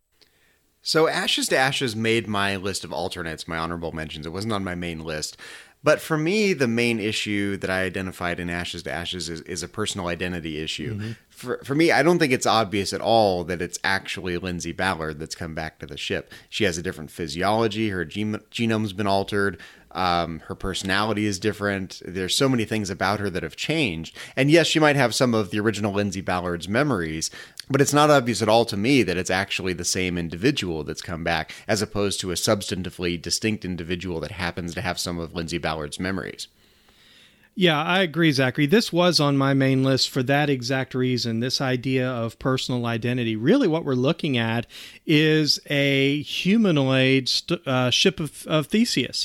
So Ashes to Ashes made my list of alternates, my honorable mentions. It wasn't on my main list. But for me, the main issue that I identified in Ashes to Ashes is, is a personal identity issue. Mm-hmm. For for me, I don't think it's obvious at all that it's actually Lindsay Ballard that's come back to the ship. She has a different physiology. Her gen- genome's been altered. Um, her personality is different. There's so many things about her that have changed. And yes, she might have some of the original Lindsay Ballard's memories, but it's not obvious at all to me that it's actually the same individual that's come back, as opposed to a substantively distinct individual that happens to have some of Lindsay Ballard's memories.
Yeah, I agree, Zachary. This was on my main list for that exact reason, this idea of personal identity. Really what we're looking at is a humanoid st- uh, ship of, of Theseus.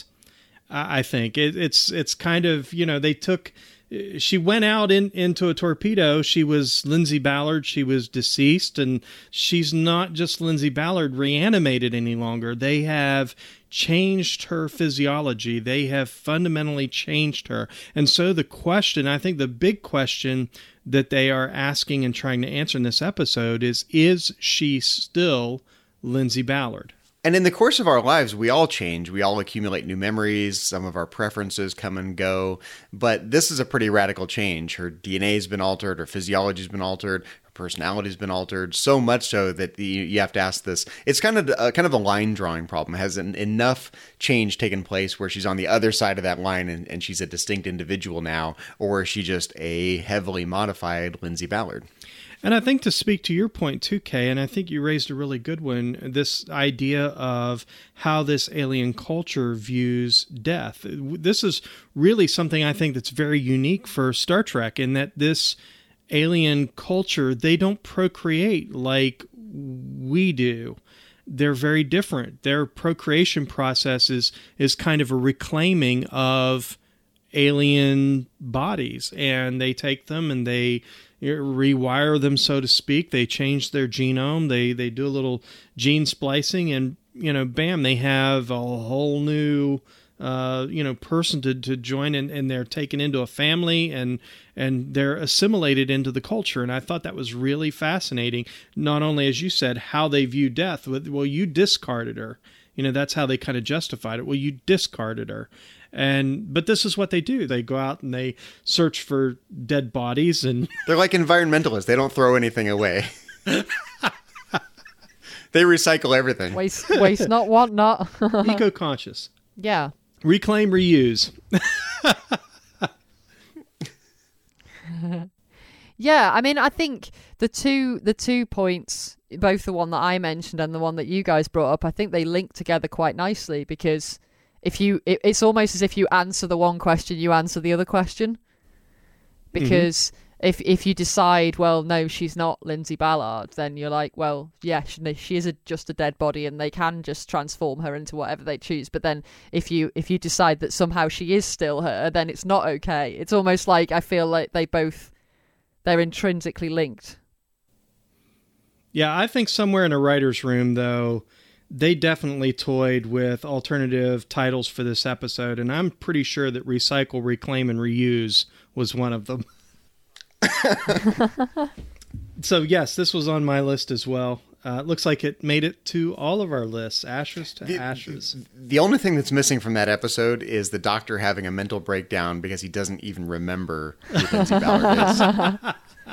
I think it, it's it's kind of, you know, they took, she went out in, into a torpedo. She was Lindsay Ballard. She was deceased, and she's not just Lindsay Ballard reanimated any longer. They have changed her physiology. They have fundamentally changed her. And so the question, I think the big question that they are asking and trying to answer in this episode is, is she still Lindsay Ballard?
And in the course of our lives, we all change. We all accumulate new memories. Some of our preferences come and go. But this is a pretty radical change. Her D N A has been altered. Her physiology has been altered. Her personality has been altered. So much so that the, you have to ask this. It's kind of a, kind of a line drawing problem. Has an, enough change taken place where she's on the other side of that line and, and she's a distinct individual now? Or is she just a heavily modified Lindsay Ballard?
And I think to speak to your point too, Kay, and I think you raised a really good one, this idea of how this alien culture views death. This is really something I think that's very unique for Star Trek, in that this alien culture, they don't procreate like we do. They're very different. Their procreation process is, is kind of a reclaiming of alien bodies, and they take them and they rewire them, so to speak. They change their genome. They they do a little gene splicing, and you know, bam, they have a whole new uh, you know person to, to join, and, and they're taken into a family, and and they're assimilated into the culture. And I thought that was really fascinating. Not only, as you said, how they view death. Well, you discarded her. You know, that's how they kind of justified it. Well, you discarded her. And but this is what they do. They go out and they search for dead bodies, and
they're like environmentalists. They don't throw anything away. They recycle everything.
Waste, waste not, want not.
Eco-conscious.
Yeah.
Reclaim, reuse.
Yeah, I mean, I think the two the two points, both the one that I mentioned and the one that you guys brought up, I think they link together quite nicely, because if you, it, it's almost as if you answer the one question, you answer the other question. Because mm-hmm. if if you decide, well, no, she's not Lindsay Ballard, then you're like, well, yeah, she, she is a, just a dead body, and they can just transform her into whatever they choose. But then if you if you decide that somehow she is still her, then it's not okay. It's almost like I feel like they both, they're intrinsically linked.
Yeah, I think somewhere in a writer's room, though, they definitely toyed with alternative titles for this episode, and I'm pretty sure that Recycle, Reclaim, and Reuse was one of them. So, yes, this was on my list as well. Uh, it looks like it made it to all of our lists, Ashes to
the,
Ashes.
The only thing that's missing from that episode is the Doctor having a mental breakdown because he doesn't even remember who Lindsay Ballard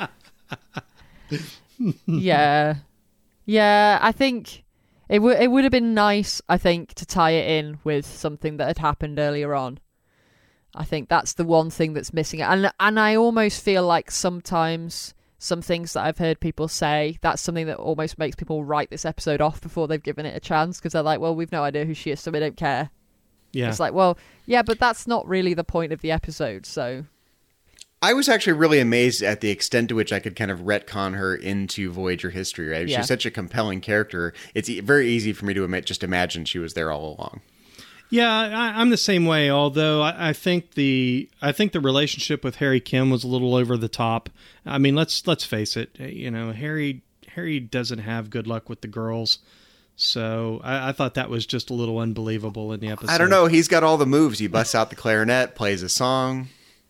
is.
Yeah. Yeah, I think it, w- it would have been nice, I think, to tie it in with something that had happened earlier on. I think that's the one thing that's missing. And and I almost feel like sometimes some things that I've heard people say, that's something that almost makes people write this episode off before they've given it a chance, because they're like, well, we've no idea who she is, so we don't care.
Yeah.
It's like, well, yeah, but that's not really the point of the episode, so...
I was actually really amazed at the extent to which I could kind of retcon her into Voyager history, right?
Yeah.
She's such a compelling character. It's e- very easy for me to ima- just imagine she was there all along.
Yeah, I, I'm the same way. Although I, I think the I think the relationship with Harry Kim was a little over the top. I mean, let's let's face it. You know, Harry Harry doesn't have good luck with the girls, so I, I thought that was just a little unbelievable in the episode.
I don't know. He's got all the moves. He busts out the clarinet, plays a song.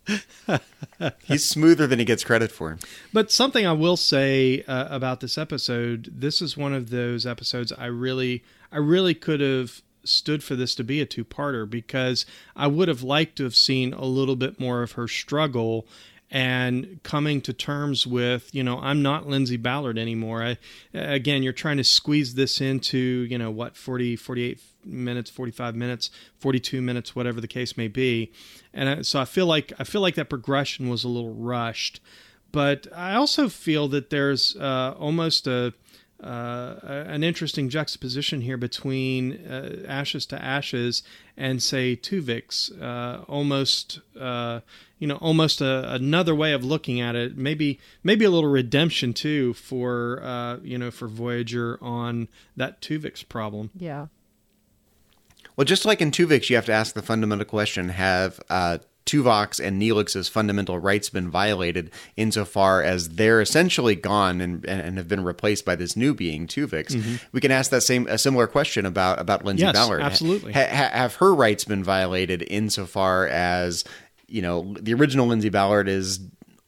He's smoother than he gets credit for.
But something I will say uh, about this episode, this is one of those episodes I really, I really could have stood for this to be a two-parter, because I would have liked to have seen a little bit more of her struggle and coming to terms with, you know, I'm not Lindsay Ballard anymore. I, again, you're trying to squeeze this into, you know, what, forty, forty-eight minutes, forty-five minutes, forty-two minutes, whatever the case may be. And I, so I feel like, I feel like that progression was a little rushed, but I also feel that there's uh, almost a, Uh, an interesting juxtaposition here between uh, Ashes to Ashes and, say, Tuvix. Uh, almost, uh, you know, almost a, another way of looking at it. Maybe, maybe a little redemption too for, uh, you know, for Voyager on that Tuvix problem.
Yeah.
Well, just like in Tuvix, you have to ask the fundamental question: have uh, Tuvok's and Neelix's fundamental rights been violated insofar as they're essentially gone and, and have been replaced by this new being, Tuvix? Mm-hmm. We can ask that same a similar question about, about Lindsay
yes,
Ballard.
Absolutely.
Ha, ha, have her rights been violated insofar as, you know, the original Lindsay Ballard is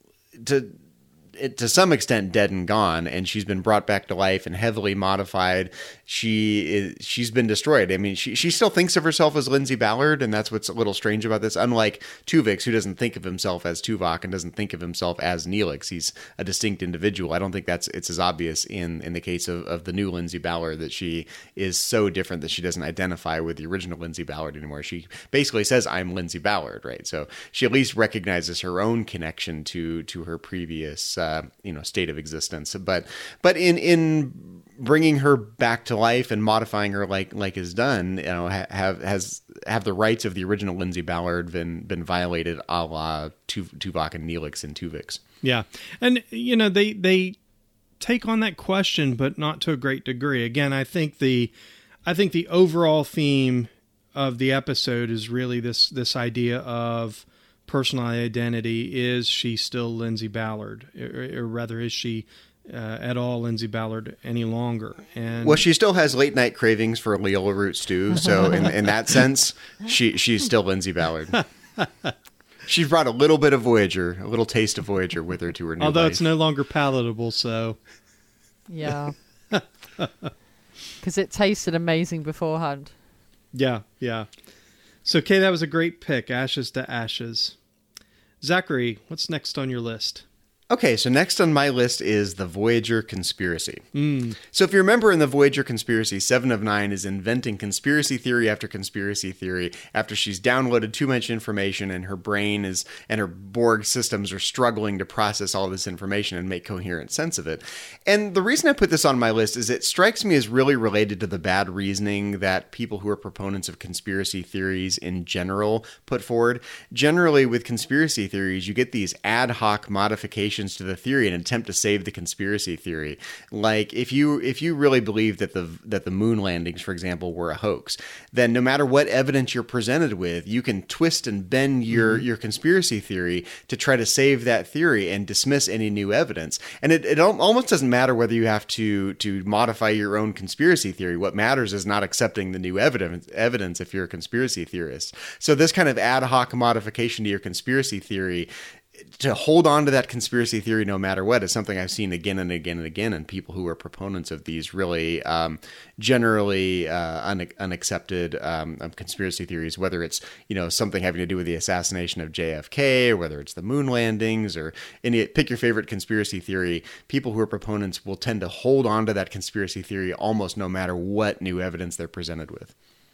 to it, to some extent dead and gone, and she's been brought back to life and heavily modified. She is, she's been destroyed. I mean, she she still thinks of herself as Lindsay Ballard, and that's what's a little strange about this. Unlike Tuvix, who doesn't think of himself as Tuvok and doesn't think of himself as Neelix, he's a distinct individual. I don't think that's it's as obvious in in the case of, of the new Lindsay Ballard that she is so different that she doesn't identify with the original Lindsay Ballard anymore. She basically says, "I'm Lindsay Ballard," right? So she at least recognizes her own connection to to her previous uh, you know state of existence. But but in in bringing her back to life and modifying her like like is done, you know, ha- have has have the rights of the original Lindsay Ballard been been violated, a la tu- Tuvok and Neelix and Tuvix?
Yeah, and you know they they take on that question, but not to a great degree. Again, I think the I think the overall theme of the episode is really this this idea of personal identity. Is she still Lindsay Ballard, or, or rather, is she Uh, at all Lindsay Ballard any longer? And
well, she still has late night cravings for Leola root stew, so in, in that sense, she she's still Lindsay Ballard. She brought a little bit of Voyager, a little taste of Voyager with her to her new
although
life.
It's no longer palatable, so
yeah, because it tasted amazing beforehand.
Yeah, yeah. So, Kay, that was a great pick. Ashes to Ashes. Zachary, what's next on your list?
Okay, so next on my list is the Voyager Conspiracy.
Mm.
So if you remember in the Voyager Conspiracy, Seven of Nine is inventing conspiracy theory after conspiracy theory after she's downloaded too much information and her brain is and her Borg systems are struggling to process all this information and make coherent sense of it. And the reason I put this on my list is it strikes me as really related to the bad reasoning that people who are proponents of conspiracy theories in general put forward. Generally, with conspiracy theories, you get these ad hoc modifications to the theory and attempt to save the conspiracy theory. Like if you if you really believe that the that the moon landings, for example, were a hoax, then no matter what evidence you're presented with, you can twist and bend your, mm-hmm. your conspiracy theory to try to save that theory and dismiss any new evidence. And it, it almost doesn't matter whether you have to to modify your own conspiracy theory. What matters is not accepting the new evidence evidence if you're a conspiracy theorist. So this kind of ad hoc modification to your conspiracy theory, to hold on to that conspiracy theory no matter what, is something I've seen again and again and again in people who are proponents of these really um, generally uh, un- unaccepted um, conspiracy theories, whether it's, you know, something having to do with the assassination of J F K, or whether it's the moon landings, or any, pick your favorite conspiracy theory. People who are proponents will tend to hold on to that conspiracy theory almost no matter what new evidence they're presented with.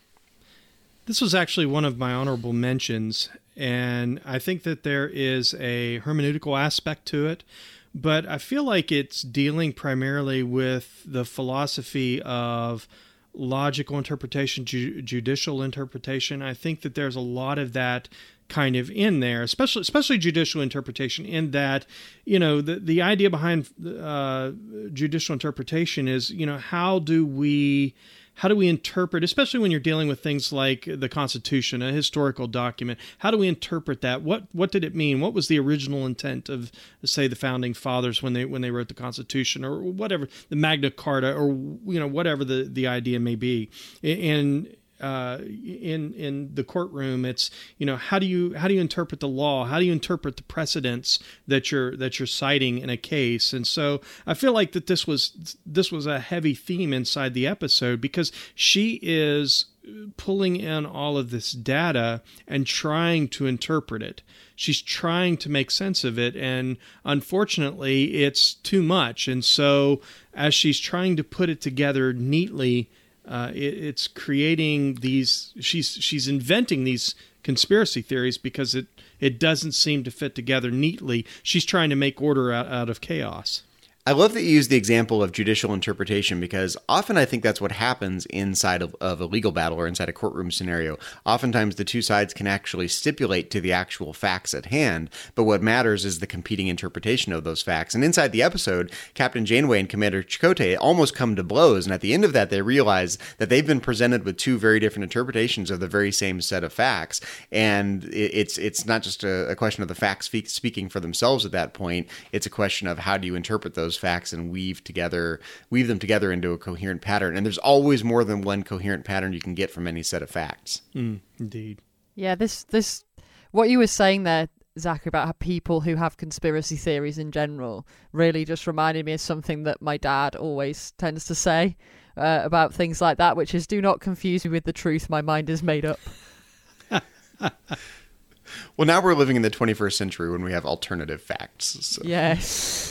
This was actually one of my honorable mentions, and I think that there is a hermeneutical aspect to it, but I feel like it's dealing primarily with the philosophy of logical interpretation, ju- judicial interpretation. I think that there's a lot of that kind of in there, especially especially judicial interpretation, in that, you know, the, the idea behind uh, judicial interpretation is, you know, how do we... How do we interpret, especially when you're dealing with things like the Constitution, a historical document, how do we interpret that? What what did it mean? What was the original intent of, say, the founding fathers when they when they wrote the Constitution, or whatever, the Magna Carta, or, you know, whatever the, the idea may be? And uh, in in the courtroom, it's, you know, how do you how do you interpret the law? How do you interpret the precedents that you're that you're citing in a case? And so I feel like that this was this was a heavy theme inside the episode, because she is pulling in all of this data and trying to interpret it. She's trying to make sense of it, and unfortunately, it's too much. And so as she's trying to put it together neatly, Uh, it, it's creating these, she's she's inventing these conspiracy theories because it, it doesn't seem to fit together neatly. She's trying to make order out, out of chaos.
I love that you use the example of judicial interpretation, because often I think that's what happens inside of, of a legal battle or inside a courtroom scenario. Oftentimes the two sides can actually stipulate to the actual facts at hand, but what matters is the competing interpretation of those facts. And inside the episode, Captain Janeway and Commander Chakotay almost come to blows, and at the end of that they realize that they've been presented with two very different interpretations of the very same set of facts. And it's it's not just a, a question of the facts speaking for themselves at that point. It's a question of how do you interpret those facts and weave together, weave them together into a coherent pattern. And there's always more than one coherent pattern you can get from any set of facts.
Mm, indeed.
Yeah, this, this, what you were saying there, Zach, about how people who have conspiracy theories in general really just reminded me of something that my dad always tends to say uh, about things like that, which is, do not confuse me with the truth. My mind is made up.
Well, now we're living in the twenty-first century when we have alternative facts. So.
Yes.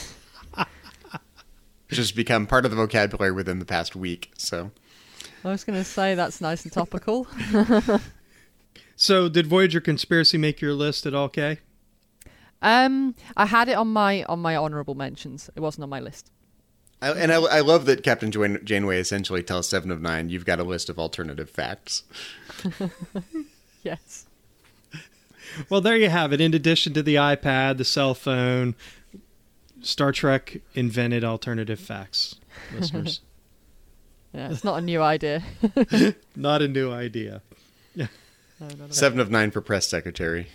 Just become part of the vocabulary within the past week. So
I was going to say that's nice and topical.
So did Voyager Conspiracy make your list at all, Kay?
Um, I had it on my on my honorable mentions. It wasn't on my list.
I, and I, I love that Captain Jan- Janeway essentially tells Seven of Nine, you've got a list of alternative facts.
Yes.
Well, there you have it. In addition to the iPad, the cell phone, Star Trek invented alternative facts, listeners.
Yeah, it's not a new idea.
Not a new idea. Yeah.
No, no, no.
Seven of Nine for press secretary.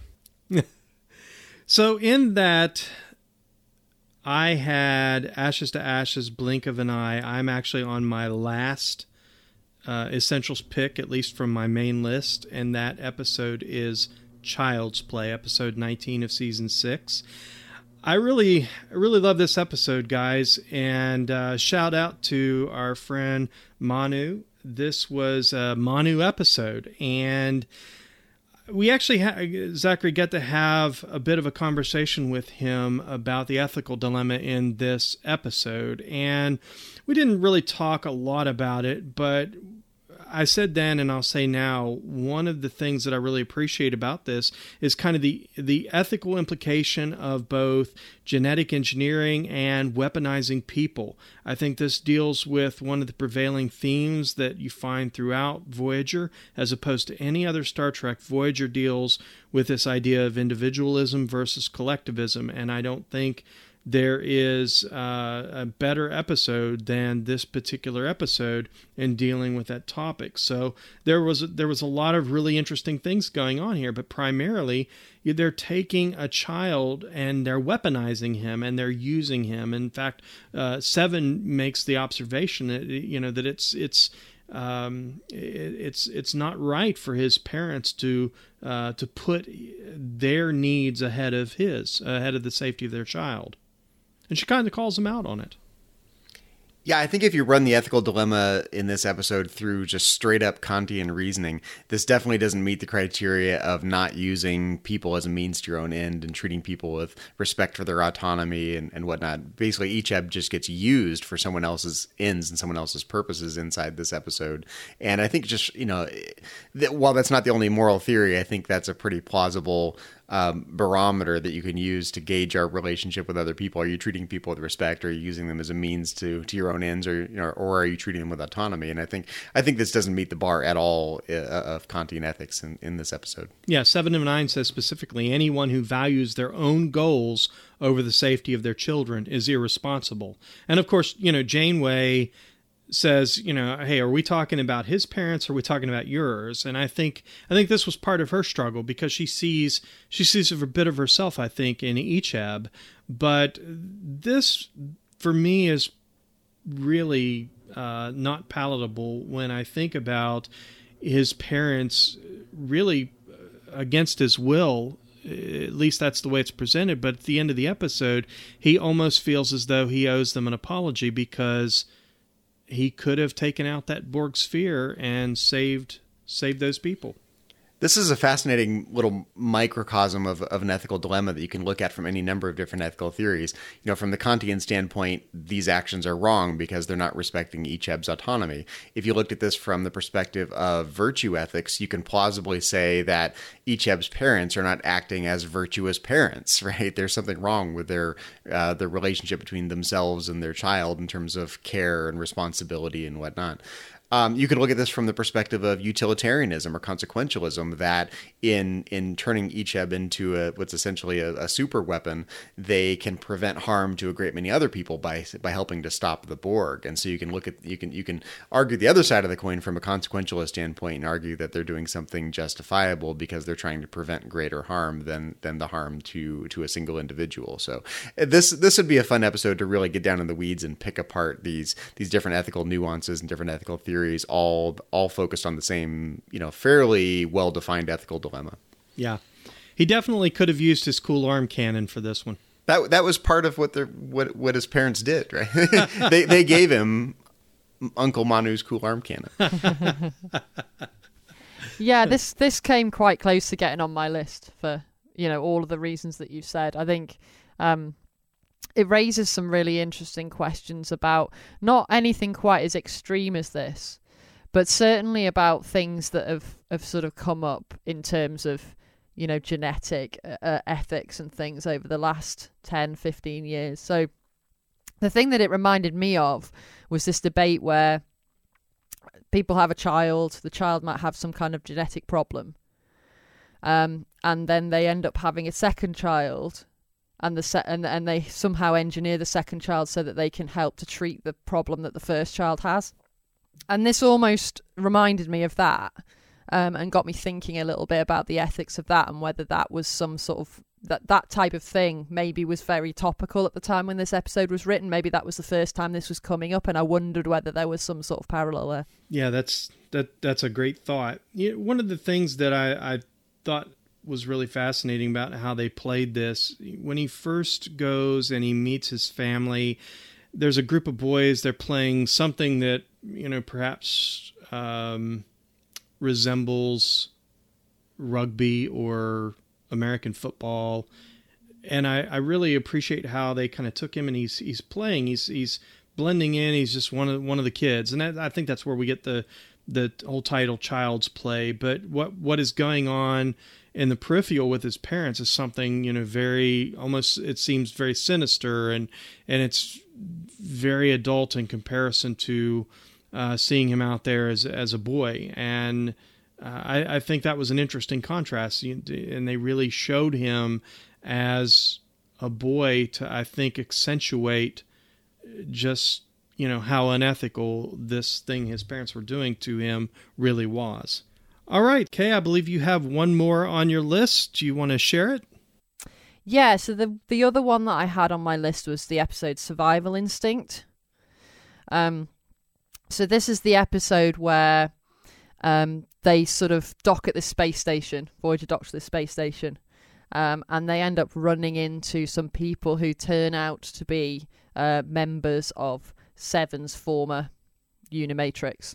So in that, I had Ashes to Ashes, Blink of an Eye. I'm actually on my last uh, Essentials pick, at least from my main list, and that episode is Child's Play, episode nineteen of season six. I really, I really love this episode, guys, and uh, shout out to our friend Manu this was a Manu episode, and we actually, ha- Zachary, got to have a bit of a conversation with him about the ethical dilemma in this episode. And we didn't really talk a lot about it, but I said then, and I'll say now, one of the things that I really appreciate about this is kind of the the ethical implication of both genetic engineering and weaponizing people. I think this deals with one of the prevailing themes that you find throughout Voyager, as opposed to any other Star Trek. Voyager deals with this idea of individualism versus collectivism, and I don't think there is uh, a better episode than this particular episode in dealing with that topic. So there was there was a lot of really interesting things going on here, but primarily they're taking a child and they're weaponizing him and they're using him. In fact, uh, Seven makes the observation that you know that it's it's um, it, it's it's not right for his parents to uh, to put their needs ahead of his, ahead of the safety of their child. And she kind of calls him out on it.
Yeah, I think if you run the ethical dilemma in this episode through just straight up Kantian reasoning, this definitely doesn't meet the criteria of not using people as a means to your own end and treating people with respect for their autonomy and, and whatnot. Basically, Icheb just gets used for someone else's ends and someone else's purposes inside this episode. And I think just, you know, that while that's not the only moral theory, I think that's a pretty plausible Um, barometer that you can use to gauge our relationship with other people. Are you treating people with respect? Are you using them as a means to, to your own ends, or you know, or are you treating them with autonomy? And I think I think this doesn't meet the bar at all uh, of Kantian ethics in, in this episode.
Yeah, Seven of Nine says specifically, anyone who values their own goals over the safety of their children is irresponsible. And of course, you know, Janeway says, you know, hey, are we talking about his parents or are we talking about yours? And I think I think this was part of her struggle because she sees she sees a bit of herself, I think, in Icheb. But this, for me, is really uh, not palatable when I think about his parents really against his will. At least that's the way it's presented. But at the end of the episode, he almost feels as though he owes them an apology because he could have taken out that Borg sphere and saved saved those people.
This is a fascinating little microcosm of, of an ethical dilemma that you can look at from any number of different ethical theories. You know, from the Kantian standpoint, these actions are wrong because they're not respecting Icheb's autonomy. If you looked at this from the perspective of virtue ethics, you can plausibly say that Icheb's parents are not acting as virtuous parents, right? There's something wrong with their uh, their relationship between themselves and their child in terms of care and responsibility and whatnot. Um, you could look at this from the perspective of utilitarianism or consequentialism, that in in turning Icheb into a, what's essentially a, a super weapon, they can prevent harm to a great many other people by by helping to stop the Borg. And so you can look at you can you can argue the other side of the coin from a consequentialist standpoint and argue that they're doing something justifiable because they're trying to prevent greater harm than than the harm to to a single individual. So this this would be a fun episode to really get down in the weeds and pick apart these these different ethical nuances and different ethical theories. all all focused on the same, you know, fairly well-defined ethical dilemma.
Yeah. He definitely could have used his cool arm cannon for this one.
That that was part of what their what what his parents did, right? they they gave him Uncle Manu's cool arm cannon.
Yeah, this this came quite close to getting on my list for, you know, all of the reasons that you said. I think um it raises some really interesting questions about not anything quite as extreme as this, but certainly about things that have, have sort of come up in terms of, you know, genetic uh, ethics and things over the last ten, fifteen years. So the thing that it reminded me of was this debate where people have a child, the child might have some kind of genetic problem, um, and then they end up having a second child. And the se- and and they somehow engineer the second child so that they can help to treat the problem that the first child has. And this almost reminded me of that, um, and got me thinking a little bit about the ethics of that and whether that was some sort of that that type of thing maybe was very topical at the time when this episode was written. Maybe that was the first time this was coming up, and I wondered whether there was some sort of parallel there.
Yeah, that's that that's a great thought. You know, one of the things that I, I thought was really fascinating about how they played this. When he first goes and he meets his family, there's a group of boys, they're playing something that, you know, perhaps um, resembles rugby or American football. And I, I really appreciate how they kind of took him, and he's he's playing. He's he's blending in. He's just one of one of the kids, and that, I think that's where we get the the whole title Child's Play. But what what is going on in the peripheral with his parents is something, you know, very almost, it seems very sinister, and and it's very adult in comparison to uh, seeing him out there as as a boy. And uh, I, I think that was an interesting contrast, and they really showed him as a boy to, I think, accentuate just, you know, how unethical this thing his parents were doing to him really was. All right, Kay, I believe you have one more on your list. Do you want to share it?
Yeah, so the the other one that I had on my list was the episode Survival Instinct. Um, so this is the episode where um, they sort of dock at the space station, Voyager docks at the space station, um, and they end up running into some people who turn out to be uh, members of Seven's former Unimatrix.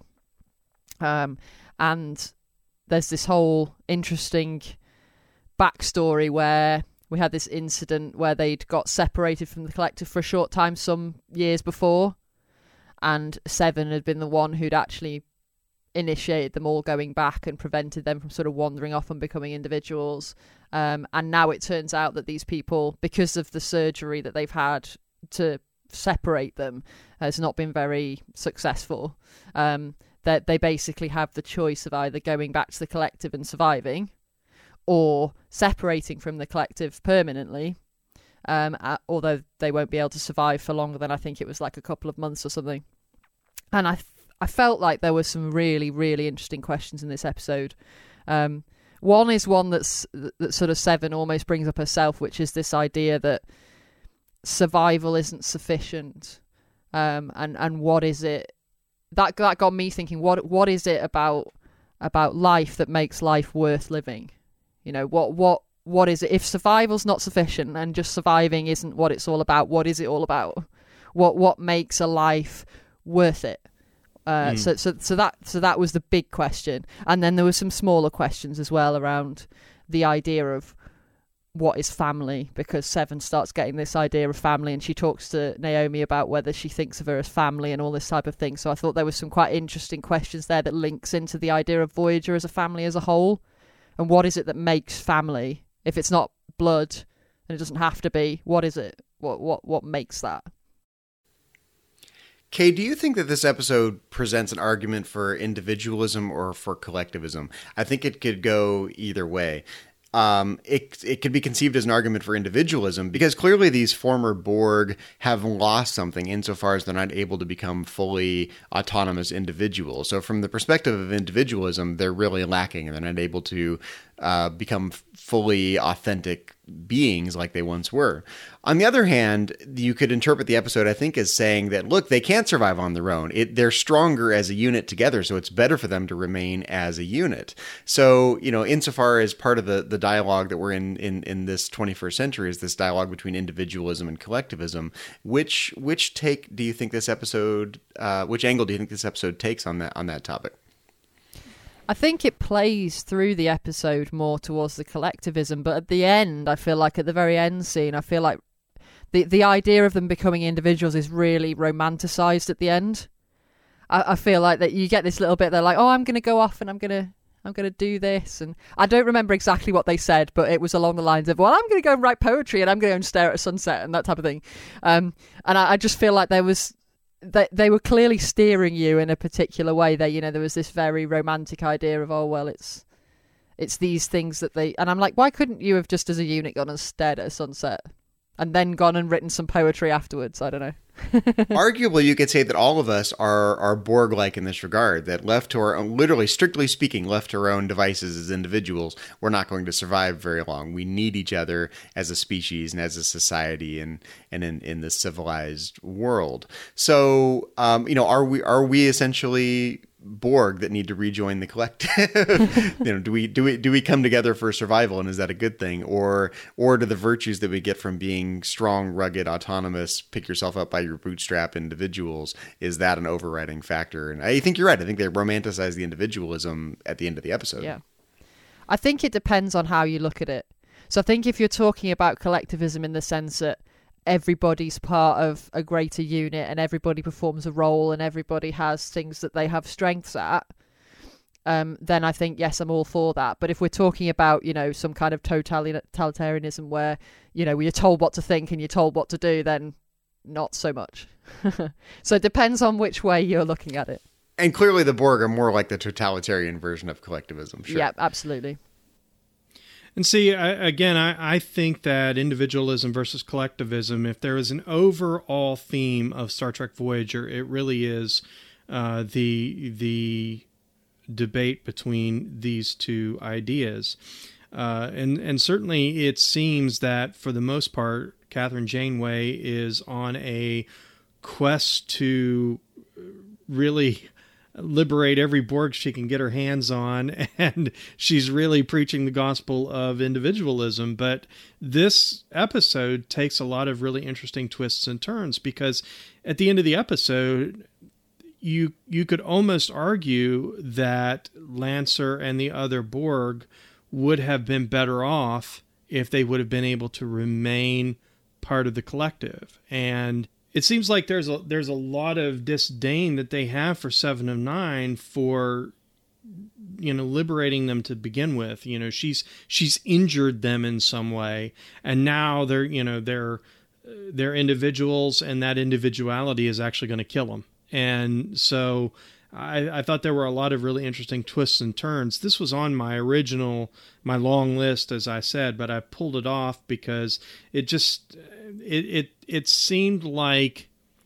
Um, and there's this whole interesting backstory where we had this incident where they'd got separated from the collective for a short time some years before, and Seven had been the one who'd actually initiated them all going back and prevented them from sort of wandering off and becoming individuals. Um, and now it turns out that these people, because of the surgery that they've had to separate them, has not been very successful. Um, that they basically have the choice of either going back to the collective and surviving, or separating from the collective permanently, um, uh, although they won't be able to survive for longer than, I think it was like a couple of months or something. And I, I felt like there were some really, really interesting questions in this episode. Um, one is one that's that sort of Seven almost brings up herself, which is this idea that survival isn't sufficient, um, and and what is it that that got me thinking? What what is it about about life that makes life worth living? You know, what what what is it? If survival's not sufficient and just surviving isn't what it's all about, what is it all about? What what makes a life worth it? Uh, mm. So so so that so that was the big question, and then there were some smaller questions as well around the idea of what is family, because Seven starts getting this idea of family, and she talks to Naomi about whether she thinks of her as family and all this type of thing. So I thought there were some quite interesting questions there that links into the idea of Voyager as a family as a whole. And what is it that makes family? If it's not blood, and it doesn't have to be, what is it? What what what makes that?
Kay, do you think that this episode presents an argument for individualism or for collectivism? I think it could go either way. Um, it it could be conceived as an argument for individualism, because clearly these former Borg have lost something insofar as they're not able to become fully autonomous individuals. So from the perspective of individualism, they're really lacking, and they're not able to uh, become fully authentic beings like they once were. On the other hand, you could interpret the episode, I think, as saying that, look, they can't survive on their own. It, they're stronger as a unit together, so it's better for them to remain as a unit. So, you know, insofar as part of the, the dialogue that we're in, in in this twenty-first century is this dialogue between individualism and collectivism, which which take do you think this episode, uh, which angle do you think this episode takes on that on that topic?
I think it plays through the episode more towards the collectivism, but at the end, I feel like at the very end scene, I feel like the the idea of them becoming individuals is really romanticized at the end. I, I feel like that you get this little bit, they're like, oh, I'm going to go off and I'm going to I'm going to do this. And I don't remember exactly what they said, but it was along the lines of, well, I'm going to go and write poetry and I'm going to go and stare at a sunset and that type of thing. Um, and I, I just feel like there was... They, they were clearly steering you in a particular way. There, you know, there was this very romantic idea of, oh, well, it's it's these things that they... And I'm like, why couldn't you have just as a unit gone and stared at a sunset and then gone and written some poetry afterwards? I don't know.
Arguably, you could say that all of us are are Borg-like in this regard, that left to our own, literally, strictly speaking, left to our own devices as individuals, we're not going to survive very long. We need each other as a species and as a society and, and in, in the civilized world. So, um, you know, are we are we essentially Borg that need to rejoin the collective. you know, do we do we do we come together for survival, and is that a good thing, or or do the virtues that we get from being strong, rugged, autonomous, pick yourself up by your bootstrap individuals, is that an overriding factor? And I think you're right. I think they romanticize the individualism at the end of the episode.
Yeah, I think it depends on how you look at it. So I think if you're talking about collectivism in the sense that everybody's part of a greater unit and everybody performs a role and everybody has things that they have strengths at, um, then I think, yes, I'm all for that. But if we're talking about, you know, some kind of totalitarianism where, you know, you're told what to think and you're told what to do, then not so much. So it depends on which way you're looking at it.
And clearly the Borg are more like the totalitarian version of collectivism. Sure.
Yeah, absolutely.
And see, I, again, I, I think that individualism versus collectivism, if there is an overall theme of Star Trek Voyager, it really is uh, the the debate between these two ideas. Uh, and, and certainly it seems that, for the most part, Kathryn Janeway is on a quest to really liberate every Borg she can get her hands on, and she's really preaching the gospel of individualism. But this episode takes a lot of really interesting twists and turns, because at the end of the episode, you you could almost argue that Lancer and the other Borg would have been better off if they would have been able to remain part of the collective. And it seems like there's a there's a lot of disdain that they have for Seven of Nine for, you know, liberating them to begin with. You know, she's she's injured them in some way, and now they're you know they're they're individuals, and that individuality is actually going to kill them. And so I, I thought there were a lot of really interesting twists and turns. This was on my original, my long list, as I said, but I pulled it off because it just, it it, it seemed like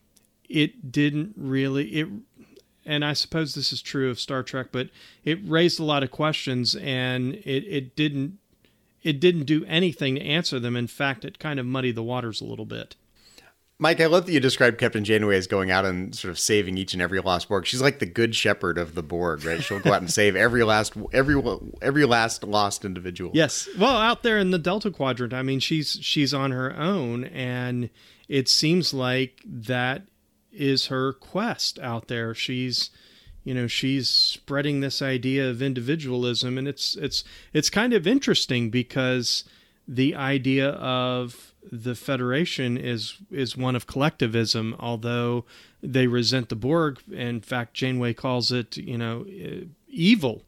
it didn't really, it, and I suppose this is true of Star Trek, but it raised a lot of questions, and it, it didn't, it didn't do anything to answer them. In fact, it kind of muddied the waters a little bit.
Mike, I love that you described Captain Janeway as going out and sort of saving each and every lost Borg. She's like the good shepherd of the Borg, right? She'll go out and save every last every every last lost individual.
Yes. Well, out there in the Delta Quadrant, I mean, she's she's on her own, and it seems like that is her quest out there. She's, you know, she's spreading this idea of individualism, and it's it's it's kind of interesting because the idea of the Federation is is one of collectivism, although they resent the Borg. In fact, Janeway calls it, you know, evil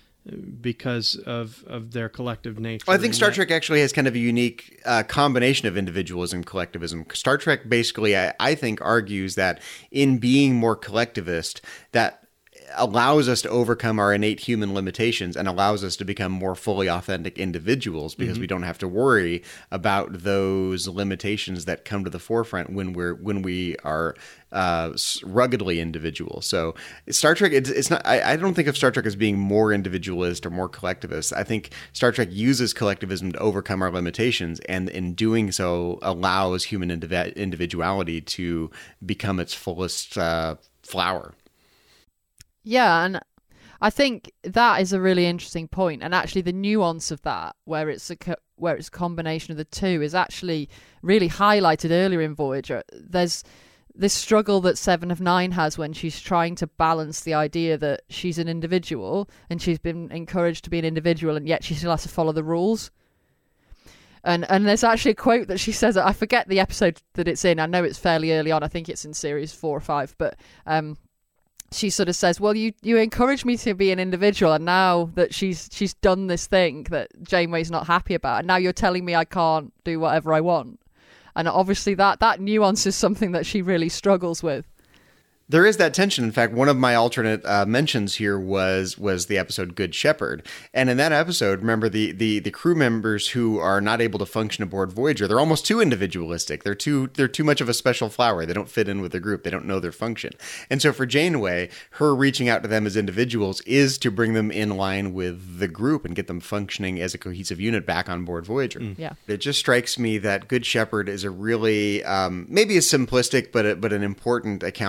because of of their collective nature.
Well, I think Star
that,
Trek actually has kind of a unique uh, combination of individualism and collectivism. Star Trek basically, I, I think, argues that in being more collectivist, that allows us to overcome our innate human limitations and allows us to become more fully authentic individuals, because mm-hmm. we don't have to worry about those limitations that come to the forefront when we're when we are uh, ruggedly individual. So Star Trek, it's, it's not. I, I don't think of Star Trek as being more individualist or more collectivist. I think Star Trek uses collectivism to overcome our limitations, and in doing so, allows human indiv- individuality to become its fullest uh, flower.
Yeah, and I think that is a really interesting point. And actually, the nuance of that, where it's a co- where it's a combination of the two, is actually really highlighted earlier in Voyager. There's this struggle that Seven of Nine has when she's trying to balance the idea that she's an individual and she's been encouraged to be an individual, and yet she still has to follow the rules. And and there's actually a quote that she says, I forget the episode that it's in. I know it's fairly early on. I think it's in series four or five, but um. she sort of says, well, you, you encouraged me to be an individual, and now that she's she's done this thing that Janeway's not happy about, and now you're telling me I can't do whatever I want. And obviously that, that nuance is something that she really struggles with.
There is that tension. In fact, one of my alternate uh, mentions here was was the episode Good Shepherd. And in that episode, remember the, the the crew members who are not able to function aboard Voyager, they're almost too individualistic. They're too they're too much of a special flower. They don't fit in with the group. They don't know their function. And so for Janeway, her reaching out to them as individuals is to bring them in line with the group and get them functioning as a cohesive unit back on board Voyager.
Mm. Yeah.
It just strikes me that Good Shepherd is a really, um, maybe a simplistic, but a, but an important account of philosophy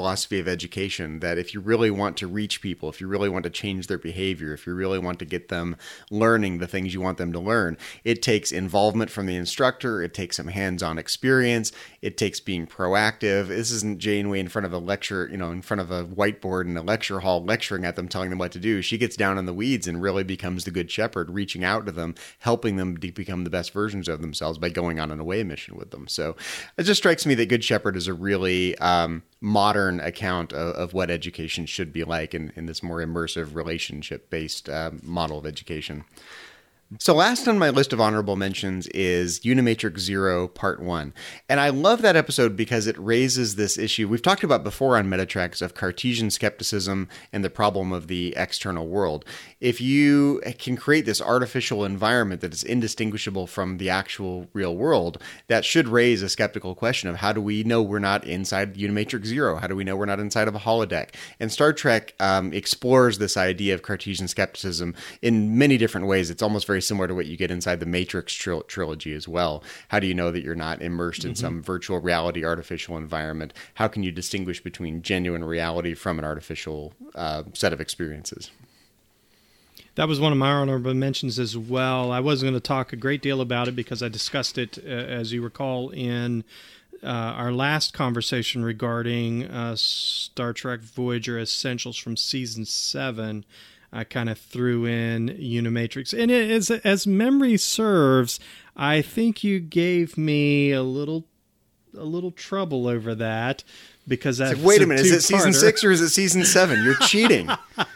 philosophy of education, that if you really want to reach people, if you really want to change their behavior, if you really want to get them learning the things you want them to learn, it takes involvement from the instructor. It takes some hands-on experience. It takes being proactive. This isn't Janeway in front of a lecture, you know, in front of a whiteboard in a lecture hall, lecturing at them, telling them what to do. She gets down in the weeds and really becomes the good shepherd, reaching out to them, helping them to become the best versions of themselves by going on an away mission with them. So it just strikes me that Good Shepherd is a really um, modern account of, of what education should be like in, in this more immersive relationship-based uh, model of education. So last on my list of honorable mentions is Unimatrix Zero Part one. And I love that episode because it raises this issue we've talked about before on Metatreks of Cartesian skepticism and the problem of the external world. If you can create this artificial environment that is indistinguishable from the actual real world, that should raise a skeptical question of how do we know we're not inside Unimatrix Zero? How do we know we're not inside of a holodeck? And Star Trek um, explores this idea of Cartesian skepticism in many different ways. It's almost very similar to what you get inside the Matrix tril- trilogy as well. How do you know that you're not immersed in mm-hmm. some virtual reality artificial environment? How can you distinguish between genuine reality from an artificial uh, set of experiences?
That was one of my honorable mentions as well. I wasn't going to talk a great deal about it because I discussed it, uh, as you recall, in uh, our last conversation regarding uh, Star Trek Voyager Essentials from Season seven. I kind of threw in Unimatrix. And it, as, as memory serves, I think you gave me a little a little trouble over that because that's
like, wait a minute, is it season six or is it season seven? You're cheating.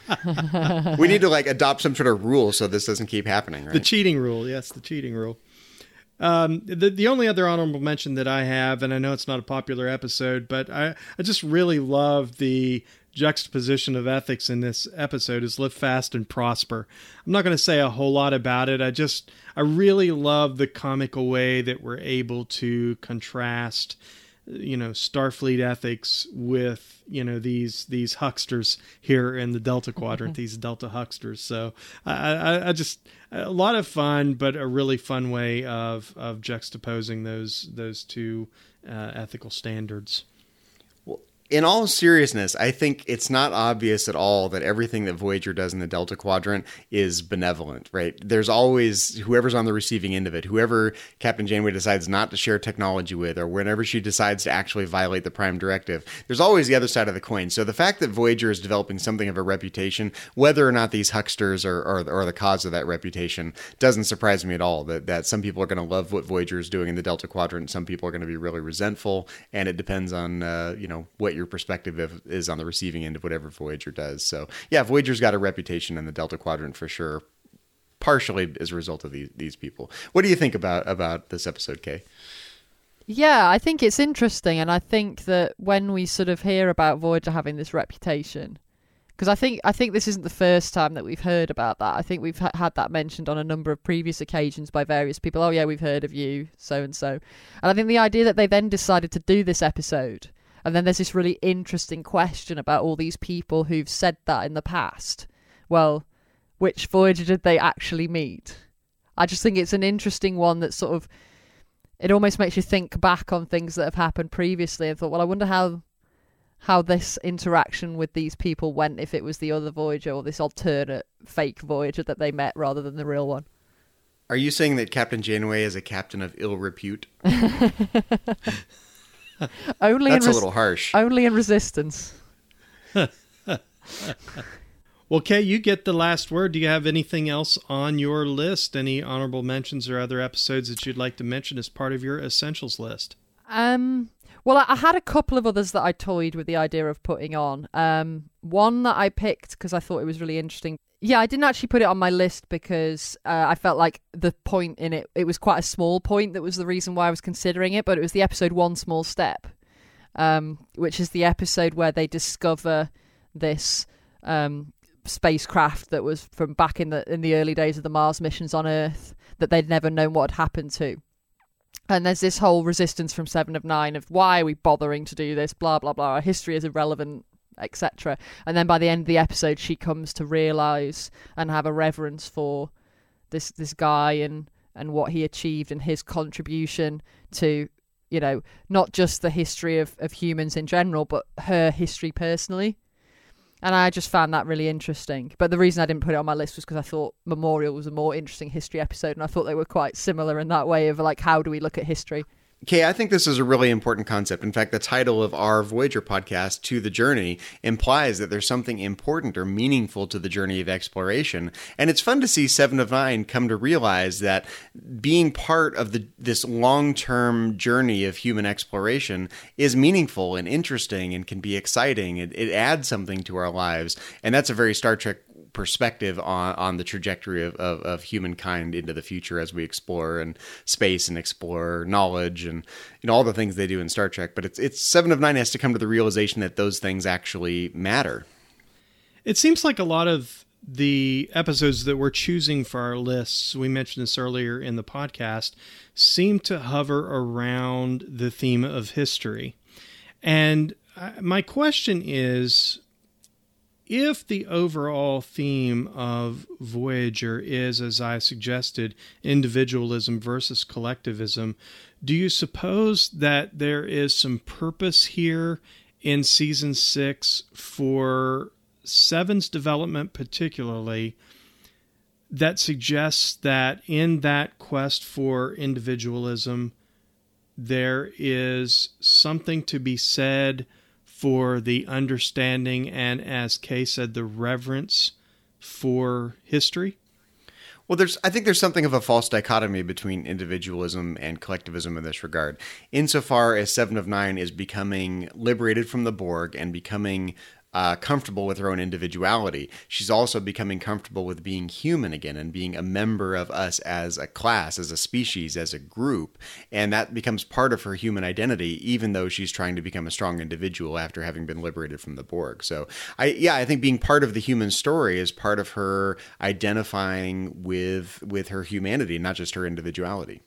We need to like adopt some sort of rule so this doesn't keep happening, right?
The cheating rule, yes, the cheating rule. Um, the the only other honorable mention that I have, and I know it's not a popular episode, but I, I just really love the juxtaposition of ethics in this episode is Live Fast and Prosper. I'm not going to say a whole lot about it. I just, I really love the comical way that we're able to contrast, you know, Starfleet ethics with, you know, these, these hucksters here in the Delta Quadrant, these Delta hucksters. So I, I, I just, a lot of fun, but a really fun way of, of juxtaposing those, those two uh, ethical standards.
In all seriousness, I think it's not obvious at all that everything that Voyager does in the Delta Quadrant is benevolent, right? There's always whoever's on the receiving end of it, whoever Captain Janeway decides not to share technology with, or whenever she decides to actually violate the Prime Directive, there's always the other side of the coin. So the fact that Voyager is developing something of a reputation, whether or not these hucksters are, are, are the cause of that reputation, doesn't surprise me at all. That, that some people are going to love what Voyager is doing in the Delta Quadrant, some people are going to be really resentful, and it depends on uh, you know what your perspective of, is on the receiving end of whatever Voyager does. So yeah, Voyager's got a reputation in the Delta Quadrant for sure, partially as a result of these, these people. What do you think about, about this episode, Kay?
Yeah, I think it's interesting. And I think that when we sort of hear about Voyager having this reputation, because I think I think this isn't the first time that we've heard about that. I think we've ha- had that mentioned on a number of previous occasions by various people. Oh yeah, we've heard of you, so-and-so. And I think the idea that they then decided to do this episode, and then there's this really interesting question about all these people who've said that in the past. Well, which Voyager did they actually meet? I just think it's an interesting one that sort of, it almost makes you think back on things that have happened previously and thought, well, I wonder how how this interaction with these people went if it was the other Voyager or this alternate fake Voyager that they met rather than the real one.
Are you saying that Captain Janeway is a captain of ill repute?
Only
That's
in res-
a little harsh.
Only in Resistance.
Well, Kay, you get the last word. Do you have anything else on your list? Any honorable mentions or other episodes that you'd like to mention as part of your Essentials list?
Um, well, I, I had a couple of others that I toyed with the idea of putting on. Um, one that I picked because I thought it was really interesting. Yeah, I didn't actually put it on my list because uh, I felt like the point in it, it was quite a small point that was the reason why I was considering it, but it was the episode One Small Step, um, which is the episode where they discover this um, spacecraft that was from back in the in the early days of the Mars missions on Earth that they'd never known what had happened to. And there's this whole resistance from Seven of Nine of why are we bothering to do this, blah, blah, blah, our history is irrelevant, et cetera. And then by the end of the episode, she comes to realise and have a reverence for this this guy and, and what he achieved and his contribution to you know, not just the history of, of humans in general, but her history personally. And I just found that really interesting. But the reason I didn't put it on my list was because I thought Memorial was a more interesting history episode, and I thought they were quite similar in that way of, like, how do we look at history?
Kay, I think this is a really important concept. In fact, the title of our Voyager podcast, To the Journey, implies that there's something important or meaningful to the journey of exploration. And it's fun to see Seven of Nine come to realize that being part of the this long-term journey of human exploration is meaningful and interesting and can be exciting. It, it adds something to our lives. And that's a very Star Trek perspective on, on the trajectory of, of, of humankind into the future as we explore and space and explore knowledge and, you know, all the things they do in Star Trek. But it's it's Seven of Nine has to come to the realization that those things actually matter.
It seems like a lot of the episodes that we're choosing for our lists, we mentioned this earlier in the podcast, seem to hover around the theme of history. And my question is, if the overall theme of Voyager is, as I suggested, individualism versus collectivism, do you suppose that there is some purpose here in season six for Seven's development particularly that suggests that in that quest for individualism, there is something to be said for the understanding and, as Kay said, the reverence for history?
Well, there's I think there's something of a false dichotomy between individualism and collectivism in this regard. Insofar as Seven of Nine is becoming liberated from the Borg and becoming Uh, comfortable with her own individuality, she's also becoming comfortable with being human again and being a member of us as a class, as a species, as a group. And that becomes part of her human identity, even though she's trying to become a strong individual after having been liberated from the Borg. So, I yeah, I think being part of the human story is part of her identifying with with her humanity, not just her individuality.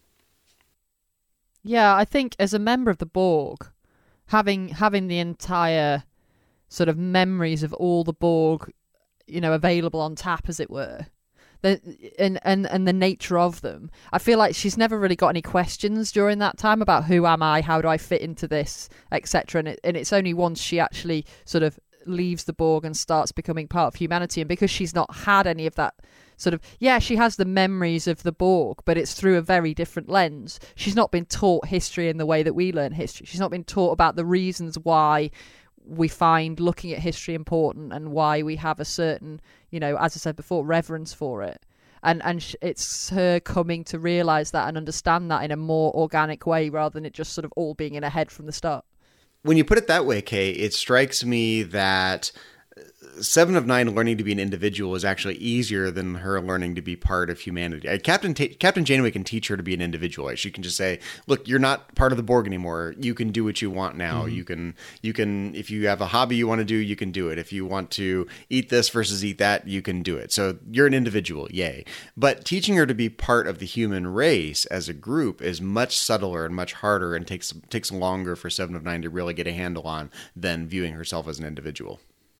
Yeah, I think as a member of the Borg, having having the entire sort of memories of all the Borg, you know, available on tap, as it were, the, and, and, and the nature of them. I feel like she's never really got any questions during that time about who am I, how do I fit into this, et cetera. And, it, and it's only once she actually sort of leaves the Borg and starts becoming part of humanity, and because she's not had any of that sort of, yeah, she has the memories of the Borg, but it's through a very different lens. She's not been taught history in the way that we learn history. She's not been taught about the reasons why we find looking at history important and why we have a certain, you know, as I said before, reverence for it. And and sh- it's her coming to realise that and understand that in a more organic way rather than it just sort of all being in her head from the start.
When you put it that way, Kay, it strikes me that Seven of Nine learning to be an individual is actually easier than her learning to be part of humanity. Captain Ta- Captain Janeway can teach her to be an individual. She can just say, "Look, you're not part of the Borg anymore. You can do what you want now. Mm-hmm. You can, you can. If you have a hobby you want to do, you can do it. If you want to eat this versus eat that, you can do it. So you're an individual, yay!" But teaching her to be part of the human race as a group is much subtler and much harder, and takes takes longer for Seven of Nine to really get a handle on than viewing herself as an individual.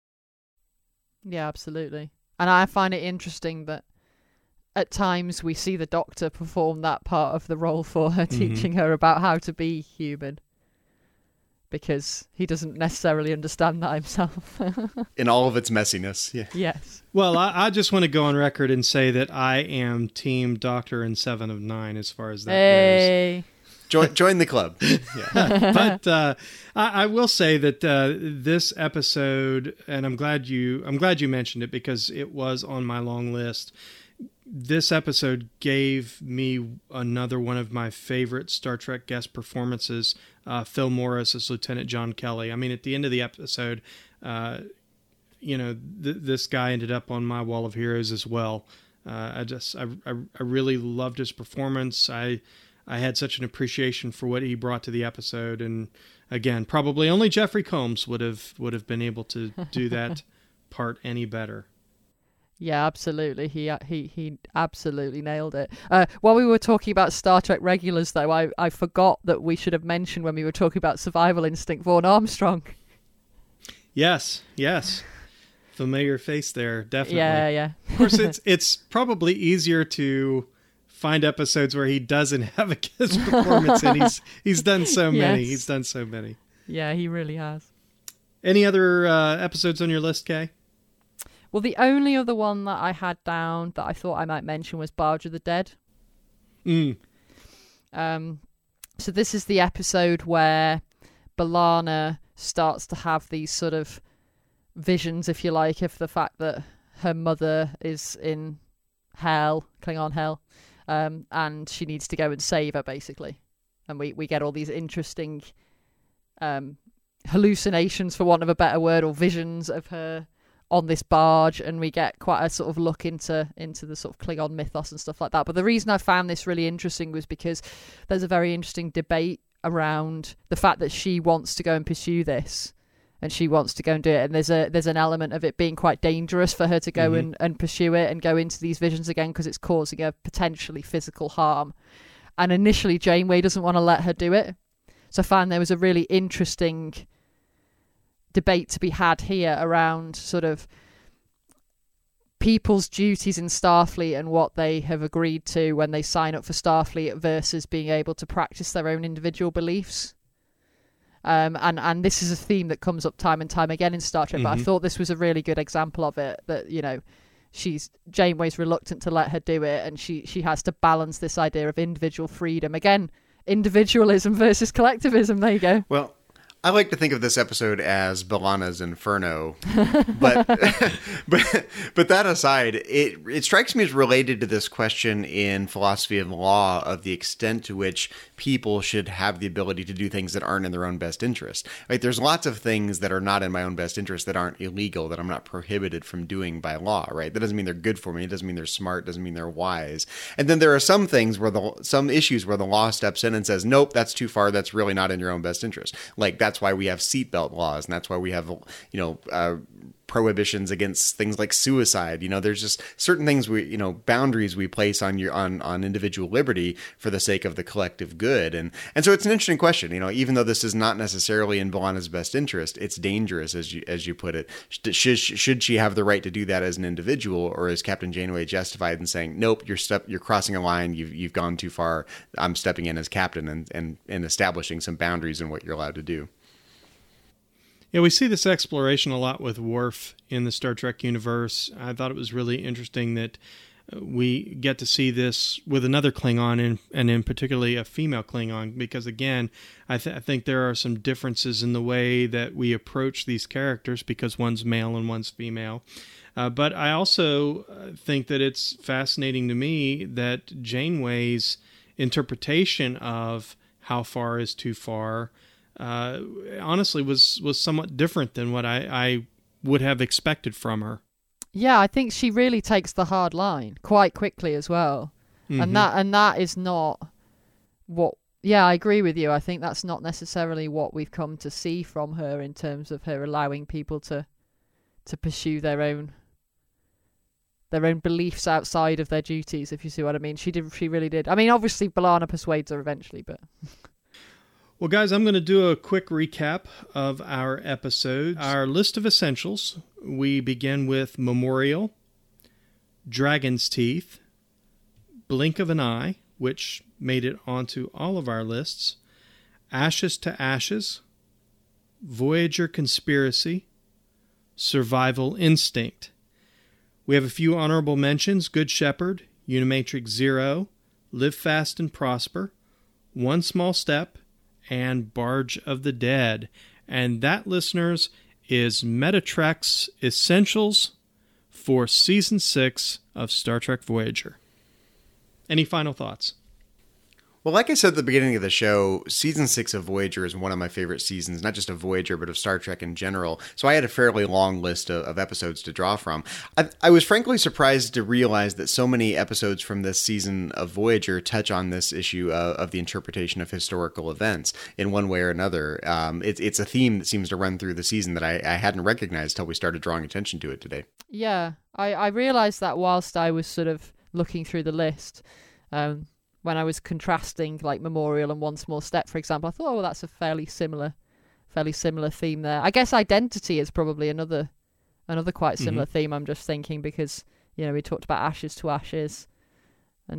Yeah, absolutely. And I find it interesting that at times we see the Doctor perform that part of the role for her, mm-hmm. teaching her about how to be human, because he doesn't necessarily understand that himself.
In all of its messiness, yeah.
Yes.
Well, I, I just want to go on record and say that I am Team Doctor and Seven of Nine as far as that
hey.
goes.
Join, join the club.
Yeah. But uh, I, I will say that uh, this episode, and I'm glad you, I'm glad you mentioned it because it was on my long list. This episode gave me another one of my favorite Star Trek guest performances, uh, Phil Morris as Lieutenant John Kelly. I mean, at the end of the episode, uh, you know, th- this guy ended up on my wall of heroes as well. Uh, I just, I, I, I really loved his performance. I. I had such an appreciation for what he brought to the episode, and again, probably only Jeffrey Combs would have would have been able to do that part any better.
Yeah, absolutely. He he he absolutely nailed it. Uh, while we were talking about Star Trek regulars, though, I, I forgot that we should have mentioned when we were talking about Survival Instinct, Vaughn Armstrong.
Yes, yes. Familiar face there, definitely.
Yeah, yeah.
Of course, it's it's probably easier to find episodes where he doesn't have a guest performance, and he's he's done so many.
Yes.
He's done so many.
Yeah, he really has.
Any other uh, episodes on your list, Kay?
Well, the only other one that I had down that I thought I might mention was Barge of the Dead.
Mm.
Um, so this is the episode where B'Elanna starts to have these sort of visions, if you like, of the fact that her mother is in hell, Klingon hell, um, and she needs to go and save her, basically. And we, we get all these interesting um, hallucinations, for want of a better word, or visions of her on this barge, and we get quite a sort of look into into the sort of Klingon mythos and stuff like that. But the reason I found this really interesting was because there's a very interesting debate around the fact that she wants to go and pursue this, and she wants to go and do it, and there's a there's an element of it being quite dangerous for her to go mm-hmm. and, and pursue it and go into these visions again, because it's causing her potentially physical harm. And initially Janeway doesn't want to let her do it, so I found there was a really interesting debate to be had here around sort of people's duties in Starfleet and what they have agreed to when they sign up for Starfleet versus being able to practice their own individual beliefs. Um, and, and this is a theme that comes up time and time again in Star Trek, mm-hmm. but I thought this was a really good example of it, that, you know, she's Janeway's reluctant to let her do it, and she, she has to balance this idea of individual freedom. Again, individualism versus collectivism. There you go.
Well, I like to think of this episode as B'Elanna's Inferno, but but but that aside, it it strikes me as related to this question in philosophy of law of the extent to which people should have the ability to do things that aren't in their own best interest. Right? There's lots of things that are not in my own best interest that aren't illegal, that I'm not prohibited from doing by law. Right? That doesn't mean they're good for me. It doesn't mean they're smart. It doesn't mean they're wise. And then there are some things where the some issues where the law steps in and says, nope, that's too far. That's really not in your own best interest. Like that's why we have seatbelt laws, and that's why we have, you know, uh, prohibitions against things like suicide. You know, there's just certain things we, you know, boundaries we place on your on on individual liberty for the sake of the collective good. And and so it's an interesting question. You know, even though this is not necessarily in B'Elanna's best interest, it's dangerous, as you as you put it. Should should she have the right to do that as an individual, or is Captain Janeway justified in saying, nope, you're step you're crossing a line, you've you've gone too far. I'm stepping in as captain and and and establishing some boundaries in what you're allowed to do.
Yeah, we see this exploration a lot with Worf in the Star Trek universe. I thought it was really interesting that we get to see this with another Klingon, and, and in particularly a female Klingon, because again, I, th- I think there are some differences in the way that we approach these characters, because one's male and one's female. Uh, but I also think that it's fascinating to me that Janeway's interpretation of how far is too far Uh, honestly was was somewhat different than what I, I would have expected from her.
Yeah, I think she really takes the hard line quite quickly as well. Mm-hmm. And that and that is not what yeah, I agree with you. I think that's not necessarily what we've come to see from her in terms of her allowing people to to pursue their own their own beliefs outside of their duties, if you see what I mean. She did she really did. I mean, obviously B'Elanna persuades her eventually, but
Well, guys, I'm going to do a quick recap of our episodes. Our list of essentials, we begin with Memorial, Dragon's Teeth, Blink of an Eye, which made it onto all of our lists, Ashes to Ashes, Voyager Conspiracy, Survival Instinct. We have a few honorable mentions: Good Shepherd, Unimatrix Zero, Live Fast and Prosper, One Small Step, and Barge of the Dead. And that, listeners, is Metatrek's Essentials for Season six of Star Trek Voyager. Any final thoughts?
Well, like I said at the beginning of the show, Season six of Voyager is one of my favorite seasons, not just of Voyager, but of Star Trek in general. So I had a fairly long list of, of episodes to draw from. I, I was frankly surprised to realize that so many episodes from this season of Voyager touch on this issue of, of the interpretation of historical events in one way or another. Um, it, it's a theme that seems to run through the season that I, I hadn't recognized till we started drawing attention to it today.
Yeah, I, I realized that whilst I was sort of looking through the list. Um When I was contrasting like Memorial and One Small Step, for example, I thought, oh, well, that's a fairly similar, fairly similar theme there. I guess Identity is probably another, another quite similar mm-hmm. theme. I'm just thinking because, you know, we talked about Ashes to Ashes, and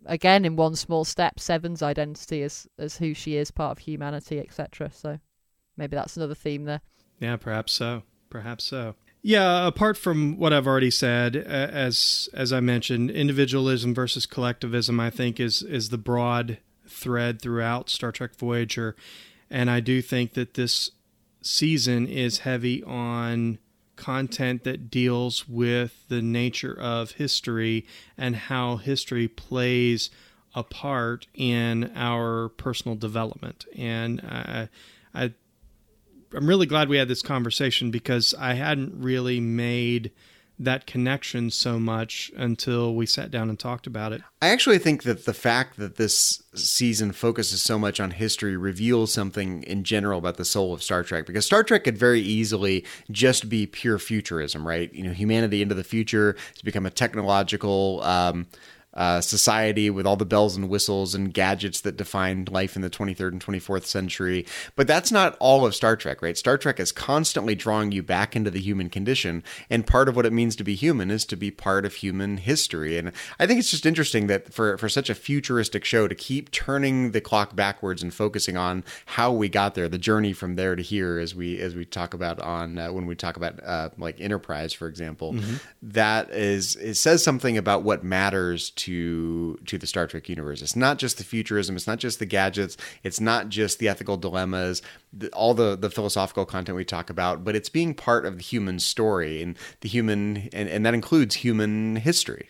again, in one small step, Seven's identity as as who she is, part of humanity, et cetera. So maybe that's another theme there.
Yeah, perhaps so. Perhaps so. Yeah, apart from what I've already said, as as I mentioned, individualism versus collectivism, I think, is is the broad thread throughout Star Trek Voyager. And I do think that this season is heavy on content that deals with the nature of history and how history plays a part in our personal development. And I, I, I'm really glad we had this conversation, because I hadn't really made that connection so much until we sat down and talked about it.
I actually think that the fact that this season focuses so much on history reveals something in general about the soul of Star Trek, because Star Trek could very easily just be pure futurism, right? You know, humanity into the future has become a technological um, uh, society with all the bells and whistles and gadgets that defined life in the twenty-third and twenty-fourth century. But that's not all of Star Trek, right? Star Trek is constantly drawing you back into the human condition. And part of what it means to be human is to be part of human history. And I think it's just interesting that for, for such a futuristic show to keep turning the clock backwards and focusing on how we got there, the journey from there to here, as we as we talk about on uh, when we talk about uh, like Enterprise, for example, mm-hmm. that is it says something about what matters to to to the Star Trek universe. It's not just the futurism, it's not just the gadgets, it's not just the ethical dilemmas, the, all the the philosophical content we talk about, but it's being part of the human story and the human, and, and that includes human history.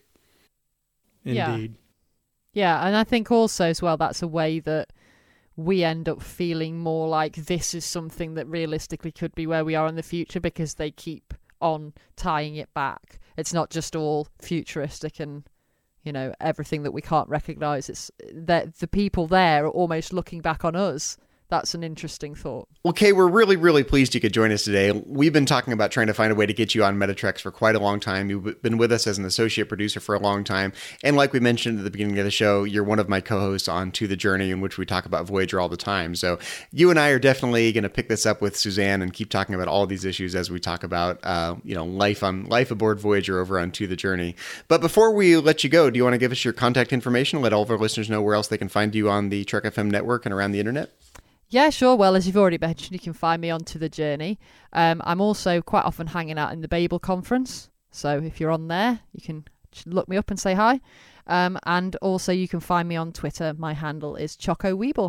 Indeed.
Yeah. yeah, and I think also as well that's a way that we end up feeling more like this is something that realistically could be where we are in the future, because they keep on tying it back. It's not just all futuristic and, you know, everything that we can't recognize. It's that the people there are almost looking back on us. That's an interesting thought.
Well, Kay, we're really, really pleased you could join us today. We've been talking about trying to find a way to get you on Metatrex for quite a long time. You've been with us as an associate producer for a long time. And like we mentioned at the beginning of the show, you're one of my co-hosts on To the Journey, in which we talk about Voyager all the time. So you and I are definitely going to pick this up with Suzanne and keep talking about all these issues as we talk about, uh, you know, life on life aboard Voyager over on To the Journey. But before we let you go, do you want to give us your contact information? Let all of our listeners know where else they can find you on the Trek F M network and around the internet?
Yeah, sure. Well, as you've already mentioned, you can find me on To the Journey. Um, I'm also quite often hanging out in the Babel conference. So if you're on there, you can look me up and say hi. Um, and also you can find me on Twitter. My handle is Choco Weeble.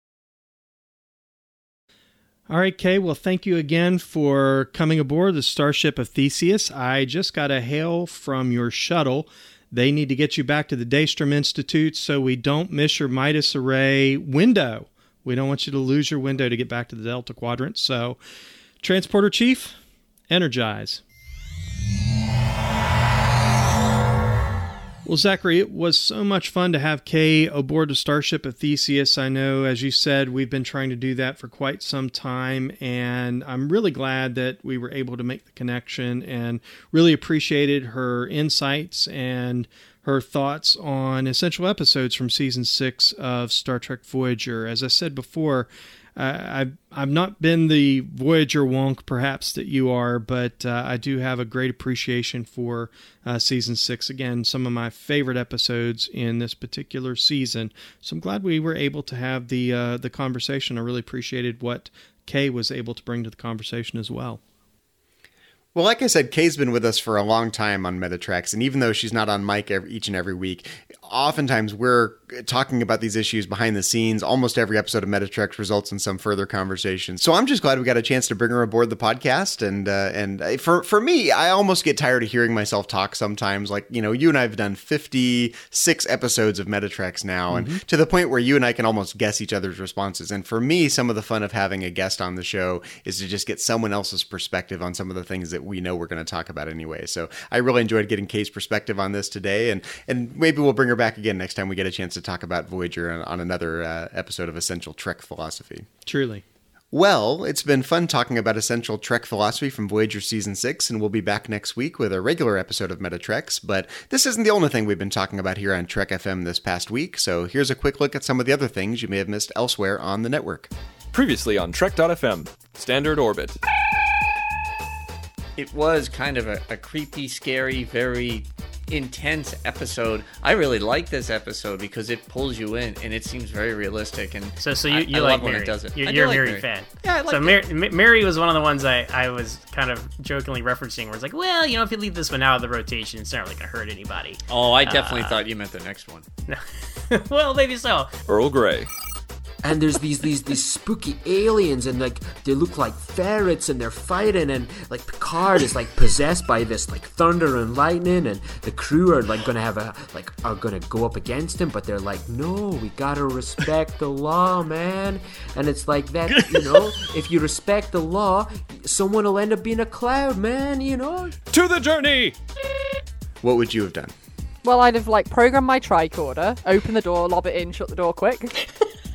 All right, Kay. Well, thank you again for coming aboard the Starship of Theseus. I just got a hail from your shuttle. They need to get you back to the Daystrom Institute so we don't miss your Midas Array window. We don't want you to lose your window to get back to the Delta Quadrant. So, Transporter Chief, energize. Well, Zachary, it was so much fun to have Kay aboard the Starship of Theseus. I know, as you said, we've been trying to do that for quite some time, and I'm really glad that we were able to make the connection and really appreciated her insights and her thoughts on essential episodes from Season six of Star Trek Voyager. As I said before, uh, I've, I've not been the Voyager wonk, perhaps, that you are, but uh, I do have a great appreciation for uh, Season six. Again, some of my favorite episodes in this particular season. So I'm glad we were able to have the, uh, the conversation. I really appreciated what Kay was able to bring to the conversation as well.
Well, like I said, Kay's been with us for a long time on Metatrex, and even though she's not on mic every, each and every week, oftentimes we're talking about these issues behind the scenes. Almost every episode of Metatrex results in some further conversation. So I'm just glad we got a chance to bring her aboard the podcast. And uh, and for for me, I almost get tired of hearing myself talk sometimes. Like, you know, you and I have done fifty-six episodes of Metatrex now, mm-hmm. and to the point where you and I can almost guess each other's responses. And for me, some of the fun of having a guest on the show is to just get someone else's perspective on some of the things that we know we're going to talk about anyway. So I really enjoyed getting Kay's perspective on this today, and and maybe we'll bring her back again next time we get a chance to talk about Voyager on, on another uh, episode of Essential Trek Philosophy.
Truly.
Well, it's been fun talking about Essential Trek Philosophy from Voyager Season six, and we'll be back next week with a regular episode of Metatrex, but this isn't the only thing we've been talking about here on Trek F M this past week, so here's a quick look at some of the other things you may have missed elsewhere on the network.
Previously on Trek dot F M, Standard Orbit.
It was kind of a, a creepy, scary, very intense episode. I really like this episode because it pulls you in and it seems very realistic. And
so, so you, you
I, I
like
love
Mary.
when it does it.
You're,
I
you're a
like
Mary,
Mary
fan.
Yeah, I like
so Mary, Mary was one of the ones I, I was kind of jokingly referencing where it's like, well, you know, if you leave this one out of the rotation, it's not really going to hurt anybody.
Oh, I definitely
uh,
thought you meant the next one.
No. Well, maybe so.
Earl Grey.
And there's these these these spooky aliens, and like they look like ferrets, and they're fighting, and like Picard is like possessed by this like thunder and lightning, and the crew are like gonna have a like are gonna go up against him, but they're like, no, we gotta respect the law, man. And it's like that, you know, if you respect the law, someone will end up being a cloud, man, you know.
To the journey.
What would you have done?
Well, I'd have like programmed my tricorder, open the door, lob it in, shut the door quick.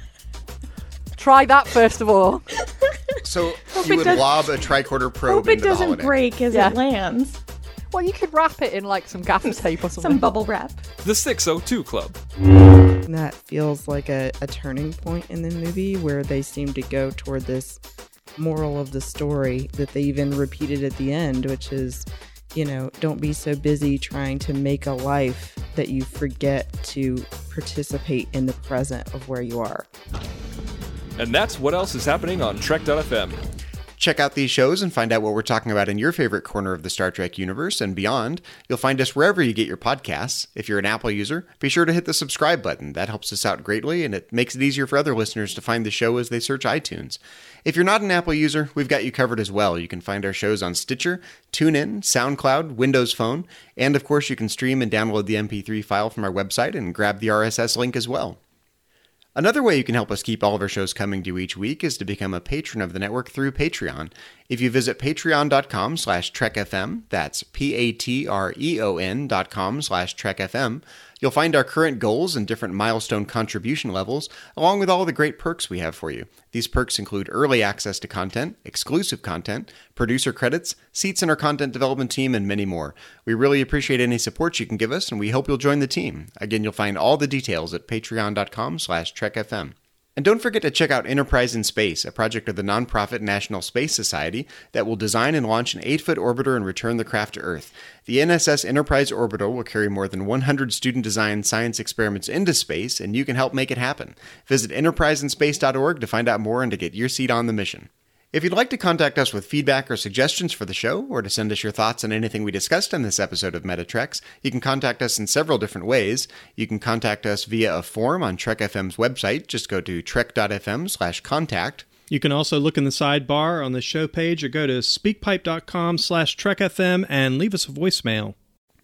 Try that first of all.
So
Hope
you
it
would
does-
lob a tricorder probe
Hope it
into the
doesn't
holodeck.
break as
Yeah.
it lands.
Well, you could wrap it in like some gaffer tape or something.
Some bubble wrap.
The six oh two Club.
That feels like a, a turning point in the movie where they seem to go toward this moral of the story that they even repeated at the end, which is, you know, don't be so busy trying to make a life that you forget to participate in the present of where you are.
And that's what else is happening on Trek dot f m.
Check out these shows and find out what we're talking about in your favorite corner of the Star Trek universe and beyond. You'll find us wherever you get your podcasts. If you're an Apple user, be sure to hit the subscribe button. That helps us out greatly, and it makes it easier for other listeners to find the show as they search iTunes. If you're not an Apple user, we've got you covered as well. You can find our shows on Stitcher, TuneIn, SoundCloud, Windows Phone, and of course you can stream and download the M P three file from our website and grab the R S S link as well. Another way you can help us keep all of our shows coming to you each week is to become a patron of the network through Patreon. If you visit patreon.com slash trekfm, that's P-A-T-R-E-O-N dot com slash trekfm, you'll find our current goals and different milestone contribution levels, along with all the great perks we have for you. These perks include early access to content, exclusive content, producer credits, seats in our content development team, and many more. We really appreciate any support you can give us, and we hope you'll join the team. Again, you'll find all the details at patreon.com slash trekfm. And don't forget to check out Enterprise in Space, a project of the nonprofit National Space Society that will design and launch an eight-foot orbiter and return the craft to Earth. The N S S Enterprise orbiter will carry more than one hundred student-designed science experiments into space, and you can help make it happen. Visit enterprise in space dot org to find out more and to get your seat on the mission. If you'd like to contact us with feedback or suggestions for the show, or to send us your thoughts on anything we discussed in this episode of Metatreks, you can contact us in several different ways. You can contact us via a form on Trek F M's website. Just go to trek.fm slash contact.
You can also look in the sidebar on the show page or go to speakpipe.com slash trekfm and leave us a voicemail.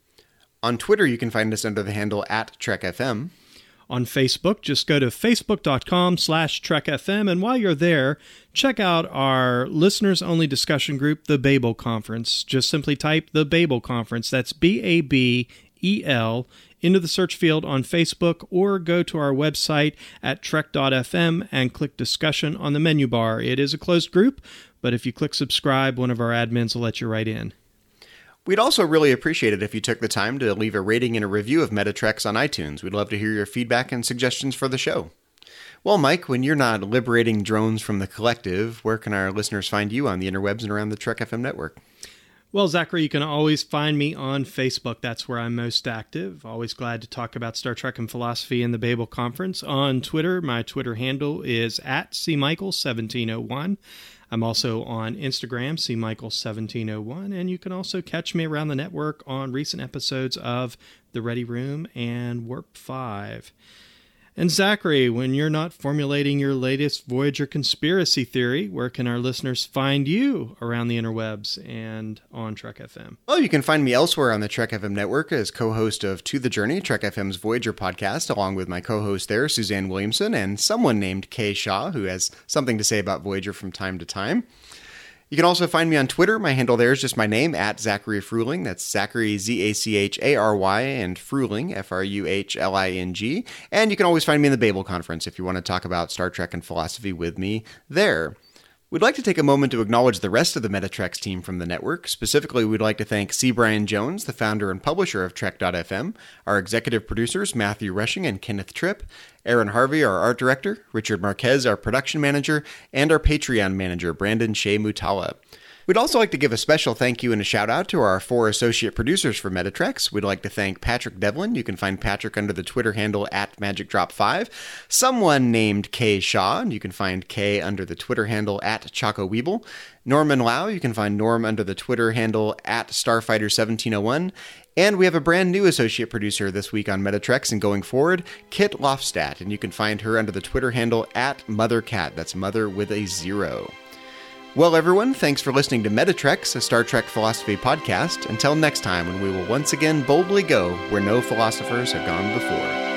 On Twitter, you can find us under the handle at TrekFM.
On Facebook, just go to facebook.com slash trekfm, and while you're there, check out our listeners-only discussion group, The Babel Conference. Just simply type The Babel Conference, that's B A B E L, into the search field on Facebook, or go to our website at trek dot f m and click Discussion on the menu bar. It is a closed group, but if you click subscribe, one of our admins will let you right in.
We'd also really appreciate it if you took the time to leave a rating and a review of Metatreks on iTunes. We'd love to hear your feedback and suggestions for the show. Well, Mike, when you're not liberating drones from the collective, where can our listeners find you on the interwebs and around the Trek F M network?
Well, Zachary, you can always find me on Facebook. That's where I'm most active. Always glad to talk about Star Trek and philosophy in the Babel Conference. On Twitter, my Twitter handle is at C Michael seventeen oh one. I'm also on Instagram, C Michael seventeen oh one, and you can also catch me around the network on recent episodes of The Ready Room and Warp five. And Zachary, when you're not formulating your latest Voyager conspiracy theory, where can our listeners find you around the interwebs and on Trek F M?
Well, you can find me elsewhere on the Trek F M network as co-host of To the Journey, Trek F M's Voyager podcast, along with my co-host there, Suzanne Williamson, and someone named Kay Shaw, who has something to say about Voyager from time to time. You can also find me on Twitter. My handle there is just my name, at Zachary Fruhling. That's Zachary, Z A C H A R Y, and Fruhling, F R U H L I N G. And you can always find me in the Babel Conference if you want to talk about Star Trek and philosophy with me there. We'd like to take a moment to acknowledge the rest of the Metatreks team from the network. Specifically, we'd like to thank C. Brian Jones, the founder and publisher of Trek dot f m, our executive producers, Matthew Rushing and Kenneth Tripp, Aaron Harvey, our art director, Richard Marquez, our production manager, and our Patreon manager, Brandon Shea Mutala. We'd also like to give a special thank you and a shout out to our four associate producers for Metatrex. We'd like to thank Patrick Devlin. You can find Patrick under the Twitter handle at Magic Drop five. Someone named Kay Shaw. You can find Kay under the Twitter handle at Choco Weeble. Norman Lau. You can find Norm under the Twitter handle at Starfighter seventeen oh one. And we have a brand new associate producer this week on Metatrex and going forward, Kit Lofstadt. And you can find her under the Twitter handle at MotherCat. That's mother with a zero. Well, everyone, thanks for listening to Metatrex, a Star Trek philosophy podcast. Until next time, when we will once again boldly go where no philosophers have gone before.